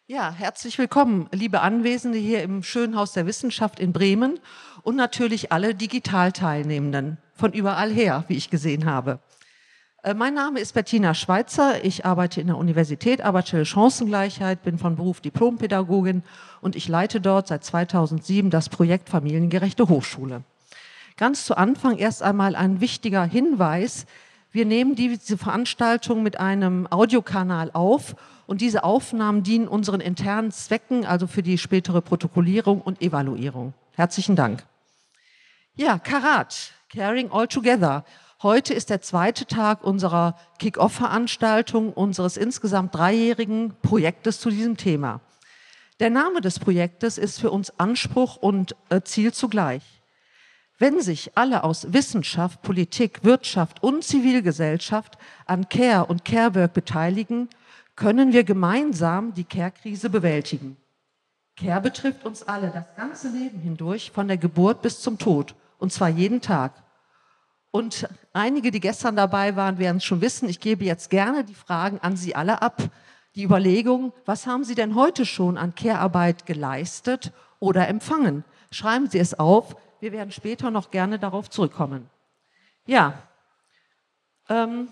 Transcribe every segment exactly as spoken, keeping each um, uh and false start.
Ja, herzlich willkommen, liebe Anwesende hier im schönen Haus der Wissenschaft in Bremen und natürlich alle Digital-Teilnehmenden von überall her, wie ich gesehen habe. Äh, mein Name ist Bettina Schweitzer, ich arbeite in der Universität, arbeite Chancengleichheit, bin von Beruf Diplompädagogin und ich leite dort seit zweitausendsieben das Projekt Familiengerechte Hochschule. Ganz zu Anfang erst einmal ein wichtiger Hinweis: Wir nehmen diese Veranstaltung mit einem Audiokanal auf und diese Aufnahmen dienen unseren internen Zwecken, also für die spätere Protokollierung und Evaluierung. Herzlichen Dank. Ja, Karat, Caring All Together. Heute ist der zweite Tag unserer Kick-Off-Veranstaltung, unseres insgesamt dreijährigen Projektes zu diesem Thema. Der Name des Projektes ist für uns Anspruch und äh, Ziel zugleich. Wenn sich alle aus Wissenschaft, Politik, Wirtschaft und Zivilgesellschaft an Care und Carework beteiligen, können wir gemeinsam die Care-Krise bewältigen. Care betrifft uns alle das ganze Leben hindurch, von der Geburt bis zum Tod, und zwar jeden Tag. Und einige, die gestern dabei waren, werden es schon wissen, ich gebe jetzt gerne die Fragen an Sie alle ab. Die Überlegung, was haben Sie denn heute schon an Care-Arbeit geleistet oder empfangen? Schreiben Sie es auf. Wir werden später noch gerne darauf zurückkommen. Ja, ähm,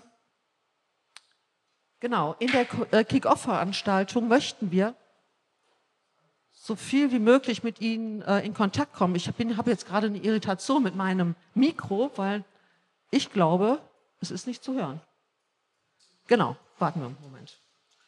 genau, in der äh, Kick-Off-Veranstaltung möchten wir so viel wie möglich mit Ihnen äh, in Kontakt kommen. Ich habe jetzt gerade eine Irritation mit meinem Mikro, weil ich glaube, es ist nicht zu hören. Genau, warten wir einen Moment.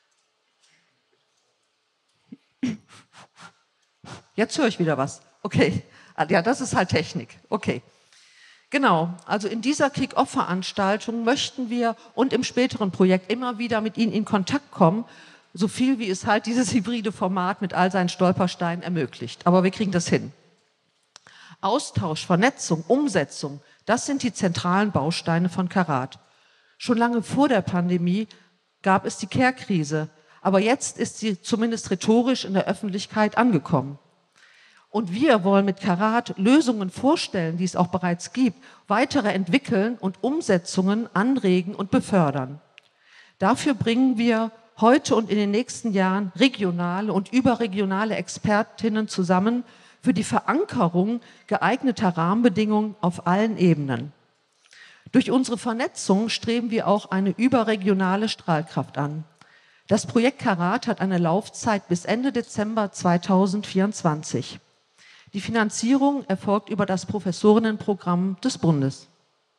Jetzt höre ich wieder was. Okay. Ja, das ist halt Technik. Okay. Genau, also in dieser Kick-Off-Veranstaltung möchten wir und im späteren Projekt immer wieder mit Ihnen in Kontakt kommen, so viel wie es halt dieses hybride Format mit all seinen Stolpersteinen ermöglicht. Aber wir kriegen das hin. Austausch, Vernetzung, Umsetzung, das sind die zentralen Bausteine von Karat. Schon lange vor der Pandemie gab es die Care-Krise, aber jetzt ist sie zumindest rhetorisch in der Öffentlichkeit angekommen. Und wir wollen mit Karat Lösungen vorstellen, die es auch bereits gibt, weitere entwickeln und Umsetzungen anregen und befördern. Dafür bringen wir heute und in den nächsten Jahren regionale und überregionale Expertinnen zusammen für die Verankerung geeigneter Rahmenbedingungen auf allen Ebenen. Durch unsere Vernetzung streben wir auch eine überregionale Strahlkraft an. Das Projekt Karat hat eine Laufzeit bis Ende Dezember zweitausendvierundzwanzig. Die Finanzierung erfolgt über das Professorinnenprogramm des Bundes.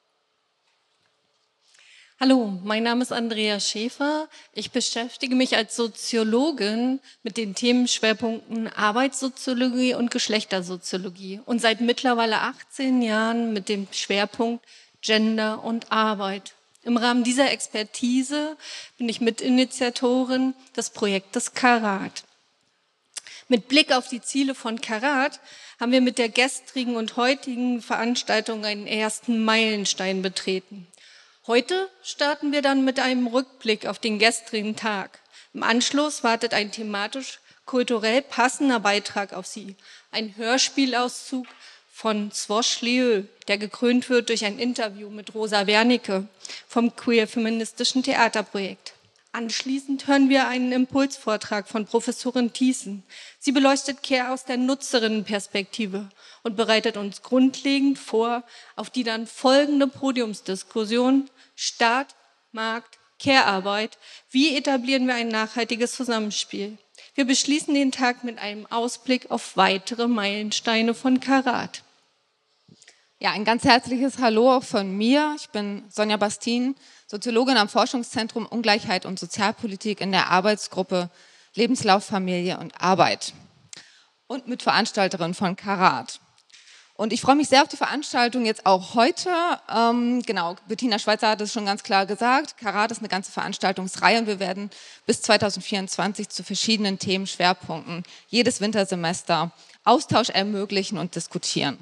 Hallo, mein Name ist Andrea Schäfer. Ich beschäftige mich als Soziologin mit den Themenschwerpunkten Arbeitssoziologie und Geschlechtersoziologie und seit mittlerweile achtzehn Jahren mit dem Schwerpunkt Gender und Arbeit. Im Rahmen dieser Expertise bin ich Mitinitiatorin des Projektes Karat. Mit Blick auf die Ziele von Karat haben wir mit der gestrigen und heutigen Veranstaltung einen ersten Meilenstein betreten. Heute starten wir dann mit einem Rückblick auf den gestrigen Tag. Im Anschluss wartet ein thematisch kulturell passender Beitrag auf Sie. Ein Hörspielauszug von Swosh Lieu, der gekrönt wird durch ein Interview mit Rosa Wernicke vom Queer-Feministischen Theaterprojekt. Anschließend hören wir einen Impulsvortrag von Professorin Thiessen. Sie beleuchtet Care aus der Nutzerinnenperspektive und bereitet uns grundlegend vor auf die dann folgende Podiumsdiskussion Staat, Markt, Care-Arbeit. Wie etablieren wir ein nachhaltiges Zusammenspiel? Wir beschließen den Tag mit einem Ausblick auf weitere Meilensteine von Karat. Ja, ein ganz herzliches Hallo auch von mir. Ich bin Sonja Bastin, Soziologin am Forschungszentrum Ungleichheit und Sozialpolitik in der Arbeitsgruppe Lebenslauf, Familie und Arbeit und Mitveranstalterin von Karat. Und ich freue mich sehr auf die Veranstaltung jetzt auch heute. Ähm, genau, Bettina Schweitzer hat es schon ganz klar gesagt. Karat ist eine ganze Veranstaltungsreihe und wir werden bis zweitausendvierundzwanzig zu verschiedenen Themenschwerpunkten jedes Wintersemester Austausch ermöglichen und diskutieren.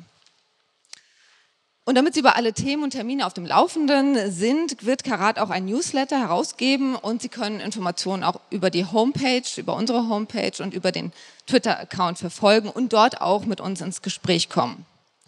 Und damit Sie über alle Themen und Termine auf dem Laufenden sind, wird Karat auch ein Newsletter herausgeben und Sie können Informationen auch über die Homepage, über unsere Homepage und über den Twitter-Account verfolgen und dort auch mit uns ins Gespräch kommen.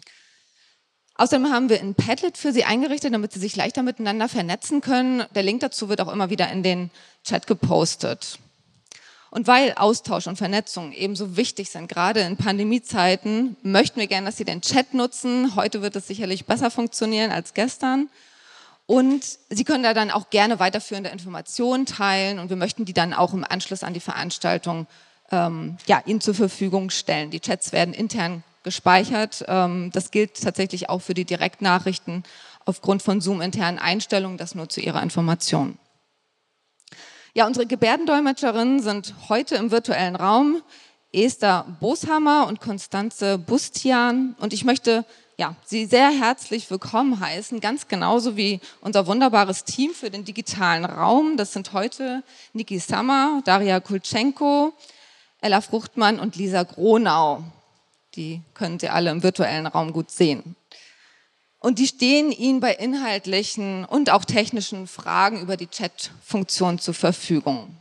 Außerdem haben wir ein Padlet für Sie eingerichtet, damit Sie sich leichter miteinander vernetzen können. Der Link dazu wird auch immer wieder in den Chat gepostet. Und weil Austausch und Vernetzung ebenso wichtig sind, gerade in Pandemiezeiten, möchten wir gerne, dass Sie den Chat nutzen. Heute wird es sicherlich besser funktionieren als gestern. Und Sie können da dann auch gerne weiterführende Informationen teilen und wir möchten die dann auch im Anschluss an die Veranstaltung ähm, ja, Ihnen zur Verfügung stellen. Die Chats werden intern gespeichert. Ähm, das gilt tatsächlich auch für die Direktnachrichten aufgrund von Zoom-internen Einstellungen, das nur zu Ihrer Information. Ja, unsere Gebärdendolmetscherinnen sind heute im virtuellen Raum Esther Boshammer und Konstanze Bustian. Und ich möchte ja, Sie sehr herzlich willkommen heißen, ganz genauso wie unser wunderbares Team für den digitalen Raum. Das sind heute Niki Sammer, Daria Kultschenko, Ella Fruchtmann und Lisa Gronau. Die können Sie alle im virtuellen Raum gut sehen. Und die stehen Ihnen bei inhaltlichen und auch technischen Fragen über die Chat-Funktion zur Verfügung.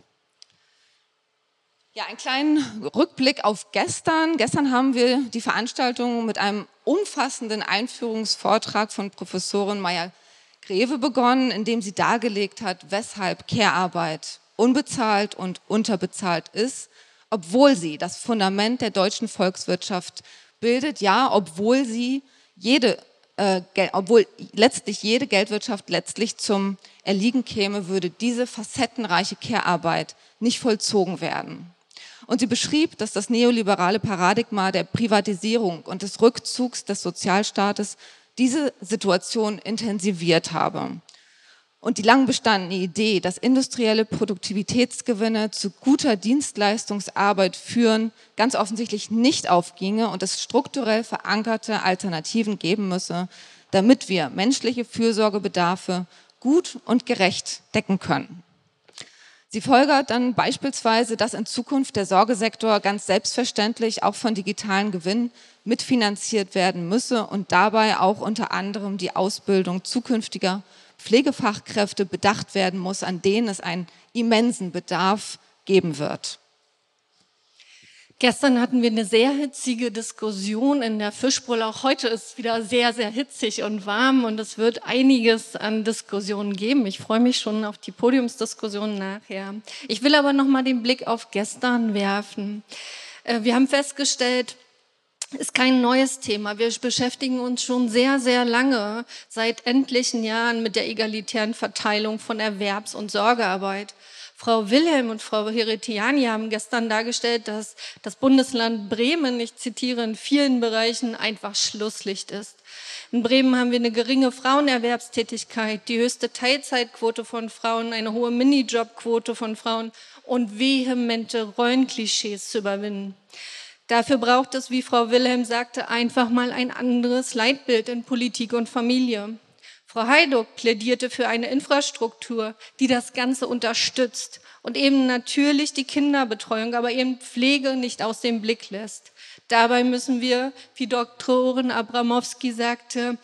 Ja, einen kleinen Rückblick auf gestern. Gestern haben wir die Veranstaltung mit einem umfassenden Einführungsvortrag von Professorin Meyer-Greve begonnen, in dem sie dargelegt hat, weshalb Care-Arbeit unbezahlt und unterbezahlt ist, obwohl sie das Fundament der deutschen Volkswirtschaft bildet, ja, obwohl sie jede Äh, obwohl letztlich jede Geldwirtschaft letztlich zum Erliegen käme, würde diese facettenreiche Care-Arbeit nicht vollzogen werden. Und sie beschrieb, dass das neoliberale Paradigma der Privatisierung und des Rückzugs des Sozialstaates diese Situation intensiviert habe. Und die lang bestandene Idee, dass industrielle Produktivitätsgewinne zu guter Dienstleistungsarbeit führen, ganz offensichtlich nicht aufginge und es strukturell verankerte Alternativen geben müsse, damit wir menschliche Fürsorgebedarfe gut und gerecht decken können. Sie folgert dann beispielsweise, dass in Zukunft der Sorgesektor ganz selbstverständlich auch von digitalen Gewinnen mitfinanziert werden müsse und dabei auch unter anderem die Ausbildung zukünftiger Pflegefachkräfte bedacht werden muss, an denen es einen immensen Bedarf geben wird. Gestern hatten wir eine sehr hitzige Diskussion in der Fischbowl. Auch heute ist es wieder sehr, sehr hitzig und warm und es wird einiges an Diskussionen geben. Ich freue mich schon auf die Podiumsdiskussion nachher. Ich will aber noch mal den Blick auf gestern werfen. Wir haben festgestellt, ist kein neues Thema. Wir beschäftigen uns schon sehr, sehr lange, seit etlichen Jahren mit der egalitären Verteilung von Erwerbs- und Sorgearbeit. Frau Wilhelm und Frau Heretiani haben gestern dargestellt, dass das Bundesland Bremen, ich zitiere, in vielen Bereichen einfach Schlusslicht ist. In Bremen haben wir eine geringe Frauenerwerbstätigkeit, die höchste Teilzeitquote von Frauen, eine hohe Minijobquote von Frauen und vehemente Rollenklischees zu überwinden. Dafür braucht es, wie Frau Wilhelm sagte, einfach mal ein anderes Leitbild in Politik und Familie. Frau Heiduck plädierte für eine Infrastruktur, die das Ganze unterstützt und eben natürlich die Kinderbetreuung, aber eben Pflege nicht aus dem Blick lässt. Dabei müssen wir, wie Doktorin Abramowski sagte,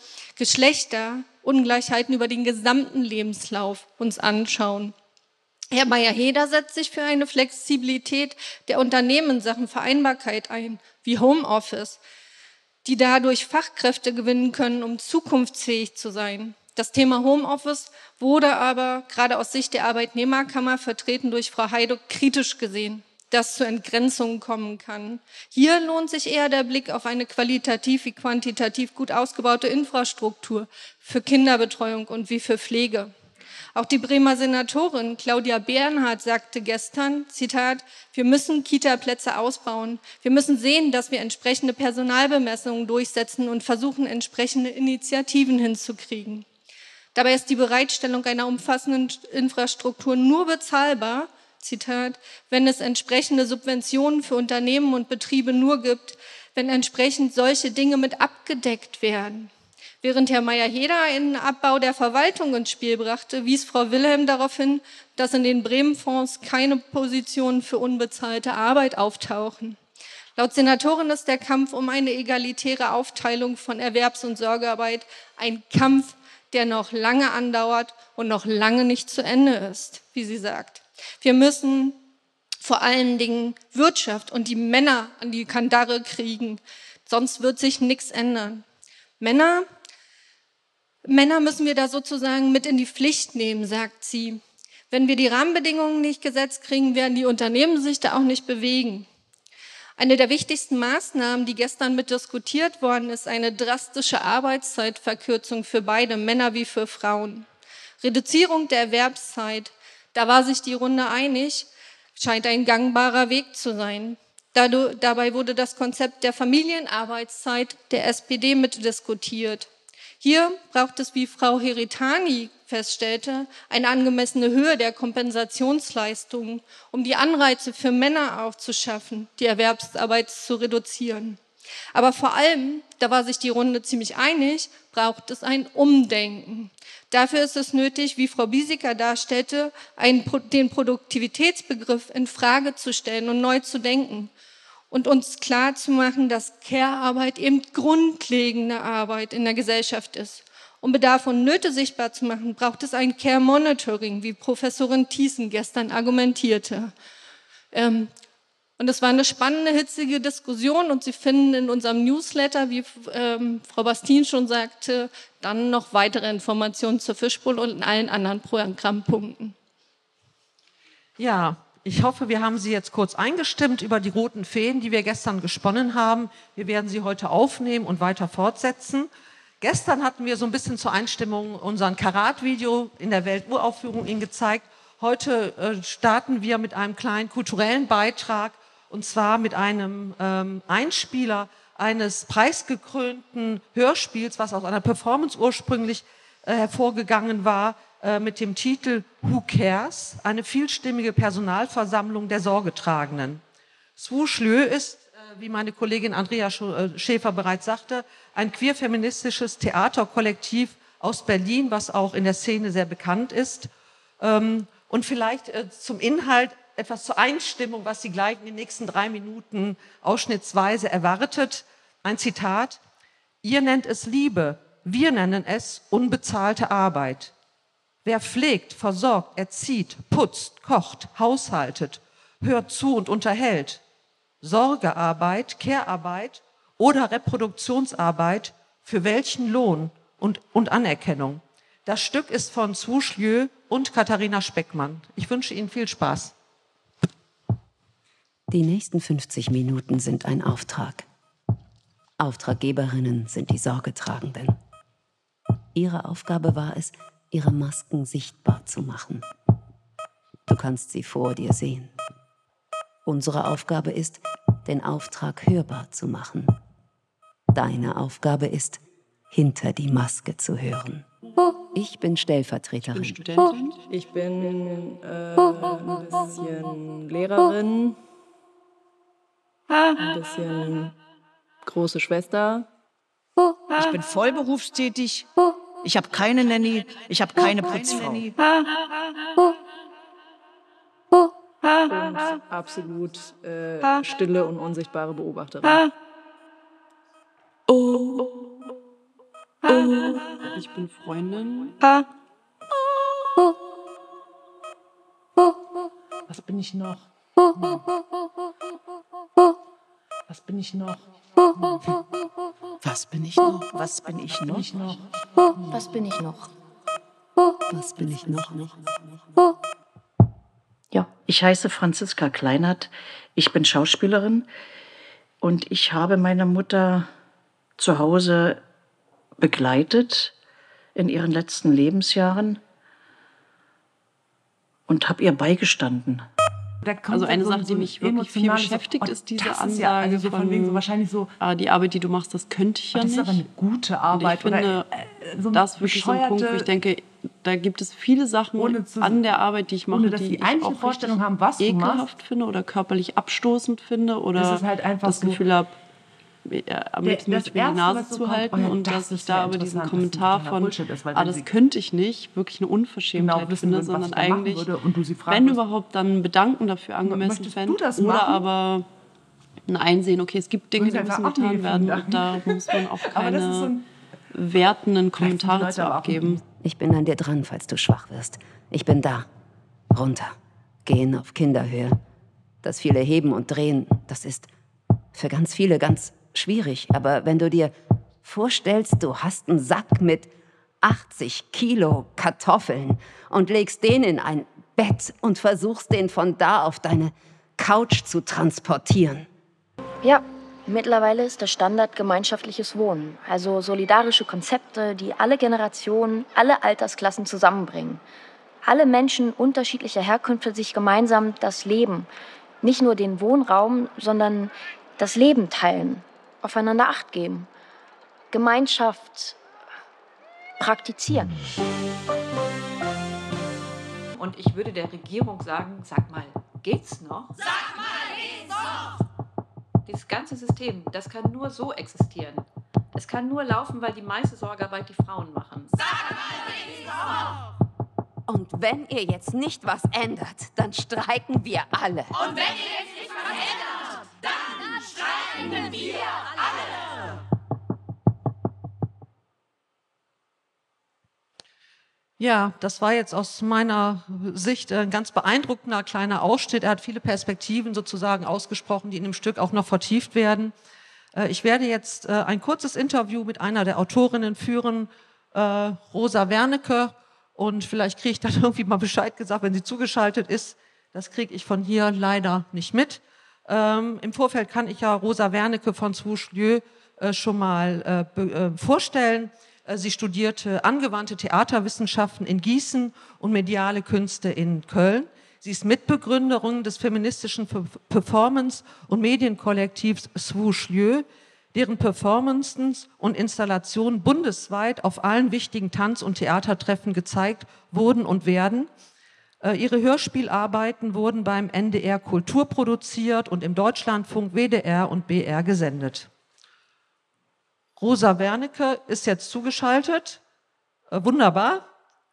Geschlechterungleichheiten über den gesamten Lebenslauf uns anschauen. Herr Meyer-Heder setzt sich für eine Flexibilität der Unternehmen in Sachen Vereinbarkeit ein, wie Homeoffice, die dadurch Fachkräfte gewinnen können, um zukunftsfähig zu sein. Das Thema Homeoffice wurde aber gerade aus Sicht der Arbeitnehmerkammer, vertreten durch Frau Heiduck, kritisch gesehen, dass zu Entgrenzungen kommen kann. Hier lohnt sich eher der Blick auf eine qualitativ wie quantitativ gut ausgebaute Infrastruktur für Kinderbetreuung und wie für Pflege. Auch die Bremer Senatorin Claudia Bernhardt sagte gestern, Zitat, wir müssen Kita-Plätze ausbauen. Wir müssen sehen, dass wir entsprechende Personalbemessungen durchsetzen und versuchen, entsprechende Initiativen hinzukriegen. Dabei ist die Bereitstellung einer umfassenden Infrastruktur nur bezahlbar, Zitat, wenn es entsprechende Subventionen für Unternehmen und Betriebe nur gibt, wenn entsprechend solche Dinge mit abgedeckt werden. Während Herr Meyer-Heder einen Abbau der Verwaltung ins Spiel brachte, wies Frau Wilhelm darauf hin, dass in den Bremen-Fonds keine Positionen für unbezahlte Arbeit auftauchen. Laut Senatorin ist der Kampf um eine egalitäre Aufteilung von Erwerbs- und Sorgearbeit ein Kampf, der noch lange andauert und noch lange nicht zu Ende ist, wie sie sagt. Wir müssen vor allen Dingen Wirtschaft und die Männer an die Kandare kriegen, sonst wird sich nichts ändern. Männer Männer müssen wir da sozusagen mit in die Pflicht nehmen, sagt sie. Wenn wir die Rahmenbedingungen nicht gesetzt kriegen, werden die Unternehmen sich da auch nicht bewegen. Eine der wichtigsten Maßnahmen, die gestern mit diskutiert worden ist, eine drastische Arbeitszeitverkürzung für beide, Männer wie für Frauen. Reduzierung der Erwerbszeit, da war sich die Runde einig, scheint ein gangbarer Weg zu sein. Dadurch, dabei wurde das Konzept der Familienarbeitszeit der S P D mitdiskutiert. Hier braucht es, wie Frau Heritani feststellte, eine angemessene Höhe der Kompensationsleistungen, um die Anreize für Männer auch zu schaffen, die Erwerbsarbeit zu reduzieren. Aber vor allem, da war sich die Runde ziemlich einig, braucht es ein Umdenken. Dafür ist es nötig, wie Frau Biesecker darstellte, einen, den Produktivitätsbegriff in Frage zu stellen und neu zu denken. Und uns klar zu machen, dass Care-Arbeit eben grundlegende Arbeit in der Gesellschaft ist. Um Bedarf und Nöte sichtbar zu machen, braucht es ein Care-Monitoring, wie Professorin Thiessen gestern argumentierte. Ähm, und es war eine spannende, hitzige Diskussion und Sie finden in unserem Newsletter, wie ähm, Frau Bastin schon sagte, dann noch weitere Informationen zur Fischbowl und in allen anderen Programmpunkten. Ja. Ich hoffe, wir haben Sie jetzt kurz eingestimmt über die roten Fäden, die wir gestern gesponnen haben. Wir werden sie heute aufnehmen und weiter fortsetzen. Gestern hatten wir so ein bisschen zur Einstimmung unseren Karat-Video in der Welturaufführung Ihnen gezeigt. Heute äh, starten wir mit einem kleinen kulturellen Beitrag, und zwar mit einem ähm, Einspieler eines preisgekrönten Hörspiels, was aus einer Performance ursprünglich äh, hervorgegangen war, mit dem Titel Who Cares? Eine vielstimmige Personalversammlung der Sorgetragenden. Swoosh Lieu ist, wie meine Kollegin Andrea Schäfer bereits sagte, ein queer-feministisches Theaterkollektiv aus Berlin, was auch in der Szene sehr bekannt ist. Und vielleicht zum Inhalt etwas zur Einstimmung, was Sie gleich in den nächsten drei Minuten ausschnittsweise erwartet. Ein Zitat: Ihr nennt es Liebe, wir nennen es unbezahlte Arbeit. Wer pflegt, versorgt, erzieht, putzt, kocht, haushaltet, hört zu und unterhält, Sorgearbeit, Care-Arbeit oder Reproduktionsarbeit, für welchen Lohn und, und Anerkennung? Das Stück ist von Swoosh Lieu und Katharina Speckmann. Ich wünsche Ihnen viel Spaß. Die nächsten fünfzig Minuten sind ein Auftrag. Auftraggeberinnen sind die Sorgetragenden. Ihre Aufgabe war es, ihre Masken sichtbar zu machen. Du kannst sie vor dir sehen. Unsere Aufgabe ist, den Auftrag hörbar zu machen. Deine Aufgabe ist, hinter die Maske zu hören. Ich bin Stellvertreterin. Ich bin Studentin. Ich bin äh, ein bisschen Lehrerin, ein bisschen große Schwester. Ich bin vollberufstätig. Ich habe keine Nanny, ich habe keine Putzfrau. Und absolut äh, stille und unsichtbare Beobachterin. Oh. Oh. Ich bin Freundin. Was bin ich noch? Hm. Was bin ich noch? Hm. Was bin ich noch? Was bin ich noch? Was bin ich noch? Was bin ich noch? Ja, ich heiße Franziska Kleinert. Ich bin Schauspielerin und ich habe meine Mutter zu Hause begleitet in ihren letzten Lebensjahren und habe ihr beigestanden. Also eine Sache, die mich wirklich viel beschäftigt, ist diese Ansage so von wegen so wahrscheinlich so, ah, die Arbeit, die du machst, das könnte ich ja das nicht. Das ist aber eine gute Arbeit. Und ich finde, oder, äh, so das ist wirklich so ein Punkt, wo ich denke, da gibt es viele Sachen zu, an der Arbeit, die ich mache, dass die, die ich eigentlich auch eine Vorstellung haben, was du ekelhaft machst. finde oder körperlich abstoßend finde oder das, ist halt einfach das Gefühl so, habe, am liebsten das mir die Nase zu halten oh ja, und dass ich da aber diesen Kommentar von, ist, ah, das könnte ich nicht, wirklich eine Unverschämtheit genau wissen finde, würden, sondern eigentlich, würde und du sie fragst, wenn überhaupt, dann ein Bedanken dafür angemessen fände oder aber ein Einsehen, okay, es gibt Dinge, die müssen getan werden und da muss man auch keine so wertenden Kommentare zu abgeben. Ich bin an dir dran, falls du schwach wirst. Ich bin da. Runter. Gehen auf Kinderhöhe. Das viele Heben und Drehen, das ist für ganz viele ganz schwierig. Aber wenn du dir vorstellst, du hast einen Sack mit achtzig Kilo Kartoffeln und legst den in ein Bett und versuchst, den von da auf deine Couch zu transportieren. Ja, mittlerweile ist der Standard gemeinschaftliches Wohnen. Also solidarische Konzepte, die alle Generationen, alle Altersklassen zusammenbringen. Alle Menschen unterschiedlicher Herkünfte sich gemeinsam das Leben, nicht nur den Wohnraum, sondern das Leben teilen, aufeinander Acht geben, Gemeinschaft praktizieren. Und ich würde der Regierung sagen, sag mal, geht's noch? Sag mal, geht's noch? Dieses ganze System, das kann nur so existieren. Es kann nur laufen, weil die meiste Sorgearbeit die Frauen machen. Sag mal, geht's noch? Und wenn ihr jetzt nicht was ändert, dann streiken wir alle. Und wenn ihr jetzt nicht was ändert, dann streiken wir alle. Ja, das war jetzt aus meiner Sicht ein ganz beeindruckender kleiner Ausschnitt. Er hat viele Perspektiven sozusagen ausgesprochen, die in dem Stück auch noch vertieft werden. Ich werde jetzt ein kurzes Interview mit einer der Autorinnen führen, Rosa Wernicke. Und vielleicht kriege ich dann irgendwie mal Bescheid gesagt, wenn sie zugeschaltet ist. Das kriege ich von hier leider nicht mit. Ähm, Im Vorfeld kann ich ja Rosa Wernicke von Swoosh-Lieu äh, schon mal äh, äh, vorstellen. Äh, sie studierte angewandte Theaterwissenschaften in Gießen und mediale Künste in Köln. Sie ist Mitbegründerin des feministischen Performance- und Medienkollektivs Swoosh-Lieu, deren Performances und Installationen bundesweit auf allen wichtigen Tanz- und Theatertreffen gezeigt wurden und werden. Äh, ihre Hörspielarbeiten wurden beim N D R Kultur produziert und im Deutschlandfunk, W D R und B R gesendet. Rosa Wernicke ist jetzt zugeschaltet. Äh, wunderbar.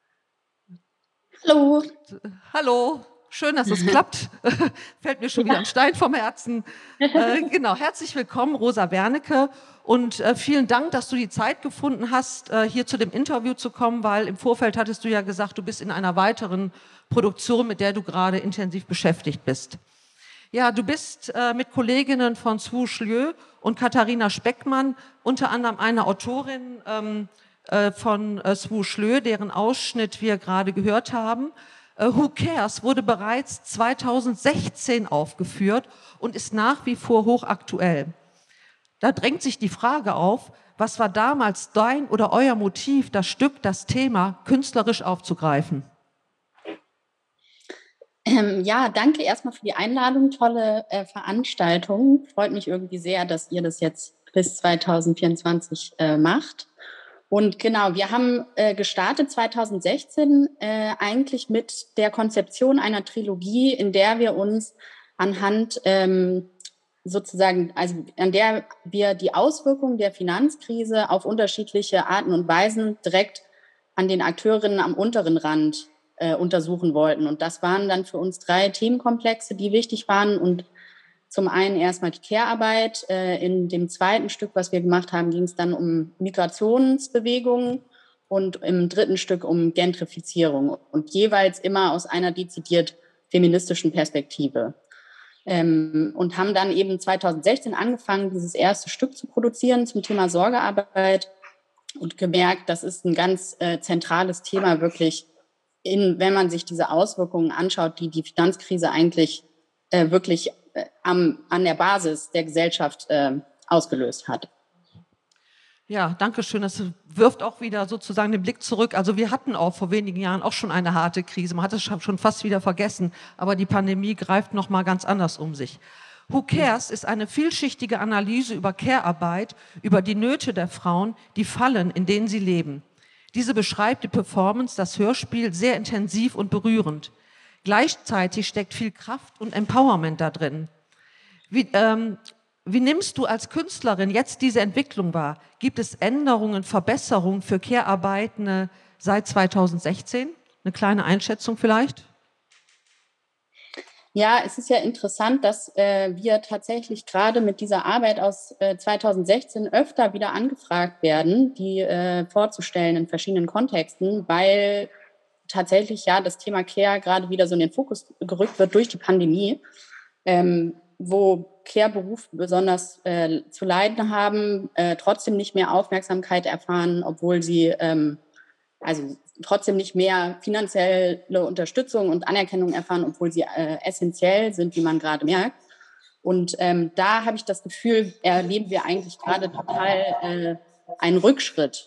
Hallo. Hallo. Schön, dass es klappt. Fällt mir schon wieder ein Stein vom Herzen. Äh, genau, herzlich willkommen, Rosa Wernicke. Und äh, vielen Dank, dass du die Zeit gefunden hast, äh, hier zu dem Interview zu kommen, weil im Vorfeld hattest du ja gesagt, du bist in einer weiteren Produktion, mit der du gerade intensiv beschäftigt bist. Ja, du bist äh, mit Kolleginnen von Swoosh-Lieu und Katharina Speckmann, unter anderem eine Autorin ähm, äh, von äh, Swoosh-Lieu, deren Ausschnitt wir gerade gehört haben. Who Cares wurde bereits zweitausendsechzehn aufgeführt und ist nach wie vor hochaktuell. Da drängt sich die Frage auf, was war damals dein oder euer Motiv, das Stück, das Thema künstlerisch aufzugreifen? Ähm, ja, danke erstmal für die Einladung. Tolle äh, Veranstaltung. Freut mich irgendwie sehr, dass ihr das jetzt bis zweitausendvierundzwanzig äh, macht. Und genau, wir haben äh, gestartet zweitausendsechzehn äh, eigentlich mit der Konzeption einer Trilogie, in der wir uns anhand ähm, sozusagen, also an der wir die Auswirkungen der Finanzkrise auf unterschiedliche Arten und Weisen direkt an den Akteurinnen am unteren Rand äh, untersuchen wollten. Und das waren dann für uns drei Themenkomplexe, die wichtig waren. Und zum einen erstmal die Care-Arbeit. In dem zweiten Stück, was wir gemacht haben, ging es dann um Migrationsbewegungen und im dritten Stück um Gentrifizierung und jeweils immer aus einer dezidiert feministischen Perspektive. Und haben dann eben zweitausendsechzehn angefangen, dieses erste Stück zu produzieren zum Thema Sorgearbeit und gemerkt, das ist ein ganz äh, zentrales Thema wirklich, in, wenn man sich diese Auswirkungen anschaut, die die Finanzkrise eigentlich äh, wirklich Am, an der Basis der Gesellschaft äh, ausgelöst hat. Ja, danke schön. Das wirft auch wieder sozusagen den Blick zurück. Also wir hatten auch vor wenigen Jahren auch schon eine harte Krise. Man hat es schon fast wieder vergessen, aber die Pandemie greift noch mal ganz anders um sich. Who Cares ist eine vielschichtige Analyse über Care-Arbeit, über die Nöte der Frauen, die Fallen, in denen sie leben. Diese beschreibt die Performance, das Hörspiel, sehr intensiv und berührend. Gleichzeitig steckt viel Kraft und Empowerment da drin. Wie, ähm, wie nimmst du als Künstlerin jetzt diese Entwicklung wahr? Gibt es Änderungen, Verbesserungen für Care-Arbeitende seit zweitausendsechzehn? Eine kleine Einschätzung vielleicht? Ja, es ist ja interessant, dass äh, wir tatsächlich gerade mit dieser Arbeit aus äh, zweitausendsechzehn öfter wieder angefragt werden, die äh, vorzustellen in verschiedenen Kontexten, weil tatsächlich ja das Thema Care gerade wieder so in den Fokus gerückt wird durch die Pandemie, ähm, wo Care-Berufe besonders äh, zu leiden haben, äh, trotzdem nicht mehr Aufmerksamkeit erfahren, obwohl sie ähm, also trotzdem nicht mehr finanzielle Unterstützung und Anerkennung erfahren, obwohl sie äh, essentiell sind, wie man gerade merkt. Und ähm, da habe ich das Gefühl, erleben wir eigentlich gerade total äh, einen Rückschritt,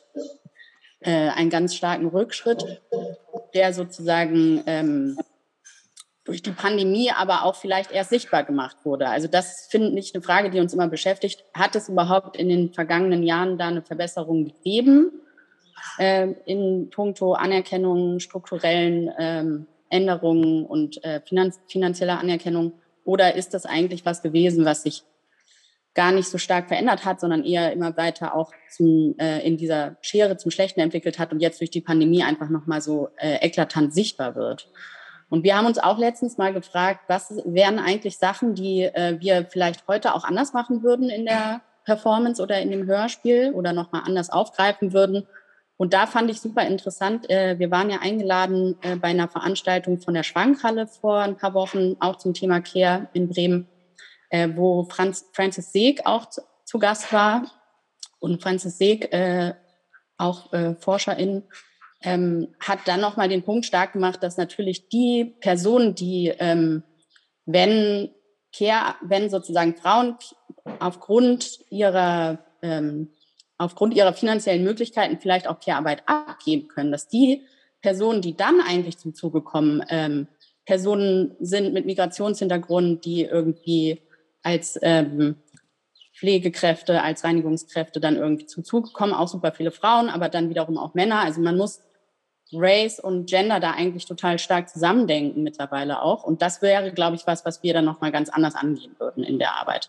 äh, einen ganz starken Rückschritt, der sozusagen ähm, durch die Pandemie aber auch vielleicht erst sichtbar gemacht wurde. Also das finde ich eine Frage, die uns immer beschäftigt. Hat es überhaupt in den vergangenen Jahren da eine Verbesserung gegeben äh, in puncto Anerkennung, strukturellen ähm, Änderungen und äh, finanz- finanzieller Anerkennung? Oder ist das eigentlich was gewesen, was sich gar nicht so stark verändert hat, sondern eher immer weiter auch zum, äh, in dieser Schere zum Schlechten entwickelt hat und jetzt durch die Pandemie einfach nochmal so äh, eklatant sichtbar wird? Und wir haben uns auch letztens mal gefragt, was wären eigentlich Sachen, die äh, wir vielleicht heute auch anders machen würden in der Performance oder in dem Hörspiel oder nochmal anders aufgreifen würden. Und da fand ich super interessant, äh, wir waren ja eingeladen äh, bei einer Veranstaltung von der Schwankhalle vor ein paar Wochen, auch zum Thema Care in Bremen, äh, wo Franz, Francis Seeg auch zu, zu Gast war. Und Francis Seeg, äh, auch äh, Forscherin, ähm, hat dann nochmal den Punkt stark gemacht, dass natürlich die Personen, die, ähm, wenn Care, wenn sozusagen Frauen aufgrund ihrer ähm, aufgrund ihrer finanziellen Möglichkeiten vielleicht auch Care-Arbeit abgeben können, dass die Personen, die dann eigentlich zum Zuge kommen, ähm, Personen sind mit Migrationshintergrund, die irgendwie als ähm, Pflegekräfte, als Reinigungskräfte dann irgendwie zum Zuge kommen, auch super viele Frauen, aber dann wiederum auch Männer. Also man muss Race und Gender da eigentlich total stark zusammendenken mittlerweile auch. Und das wäre, glaube ich, was, was wir dann nochmal ganz anders angehen würden in der Arbeit.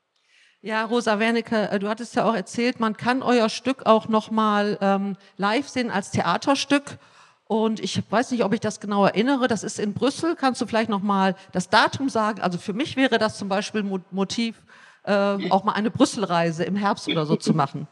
Ja, Rosa Wernicke, du hattest ja auch erzählt, man kann euer Stück auch nochmal ähm, live sehen als Theaterstück. Und ich weiß nicht, ob ich das genau erinnere. Das ist in Brüssel. Kannst du vielleicht nochmal das Datum sagen? Also für mich wäre das zum Beispiel Motiv, äh, auch mal eine Brüsselreise im Herbst oder so zu machen.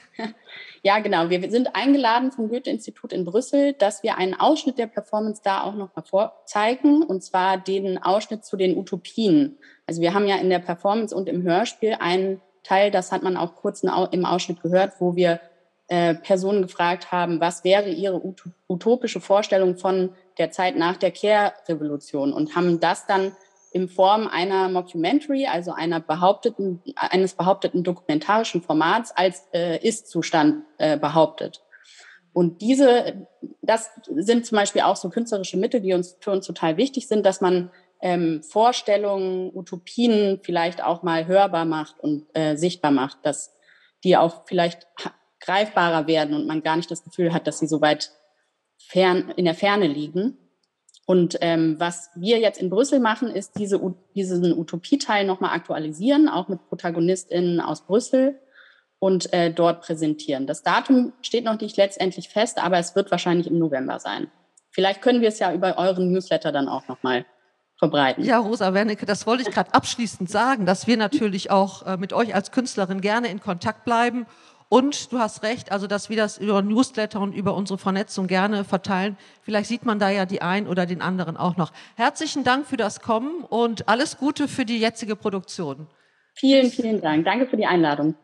Ja, genau. Wir sind eingeladen vom Goethe-Institut in Brüssel, dass wir einen Ausschnitt der Performance da auch nochmal vorzeigen, und zwar den Ausschnitt zu den Utopien. Also wir haben ja in der Performance und im Hörspiel einen Teil, das hat man auch kurz im Ausschnitt gehört, wo wir äh, Personen gefragt haben, was wäre ihre utopische Vorstellung von der Zeit nach der Care-Revolution, und haben das dann in Form einer Mockumentary, also einer behaupteten, eines behaupteten dokumentarischen Formats als äh, Ist-Zustand äh, behauptet. Und diese, das sind zum Beispiel auch so künstlerische Mittel, die uns für uns total wichtig sind, dass man ähm, Vorstellungen, Utopien vielleicht auch mal hörbar macht und äh, sichtbar macht, dass die auch vielleicht greifbarer werden und man gar nicht das Gefühl hat, dass sie so weit fern, in der Ferne liegen. Und ähm, was wir jetzt in Brüssel machen, ist diese, diesen Utopieteil nochmal aktualisieren, auch mit ProtagonistInnen aus Brüssel, und äh, dort präsentieren. Das Datum steht noch nicht letztendlich fest, aber es wird wahrscheinlich im November sein. Vielleicht können wir es ja über euren Newsletter dann auch nochmal verbreiten. Ja, Rosa Wernicke, das wollte ich gerade abschließend sagen, dass wir natürlich auch äh, mit euch als Künstlerin gerne in Kontakt bleiben. Und du hast recht, also dass wir das über Newsletter und über unsere Vernetzung gerne verteilen. Vielleicht sieht man da ja die einen oder den anderen auch noch. Herzlichen Dank für das Kommen und alles Gute für die jetzige Produktion. Vielen, vielen Dank. Danke für die Einladung.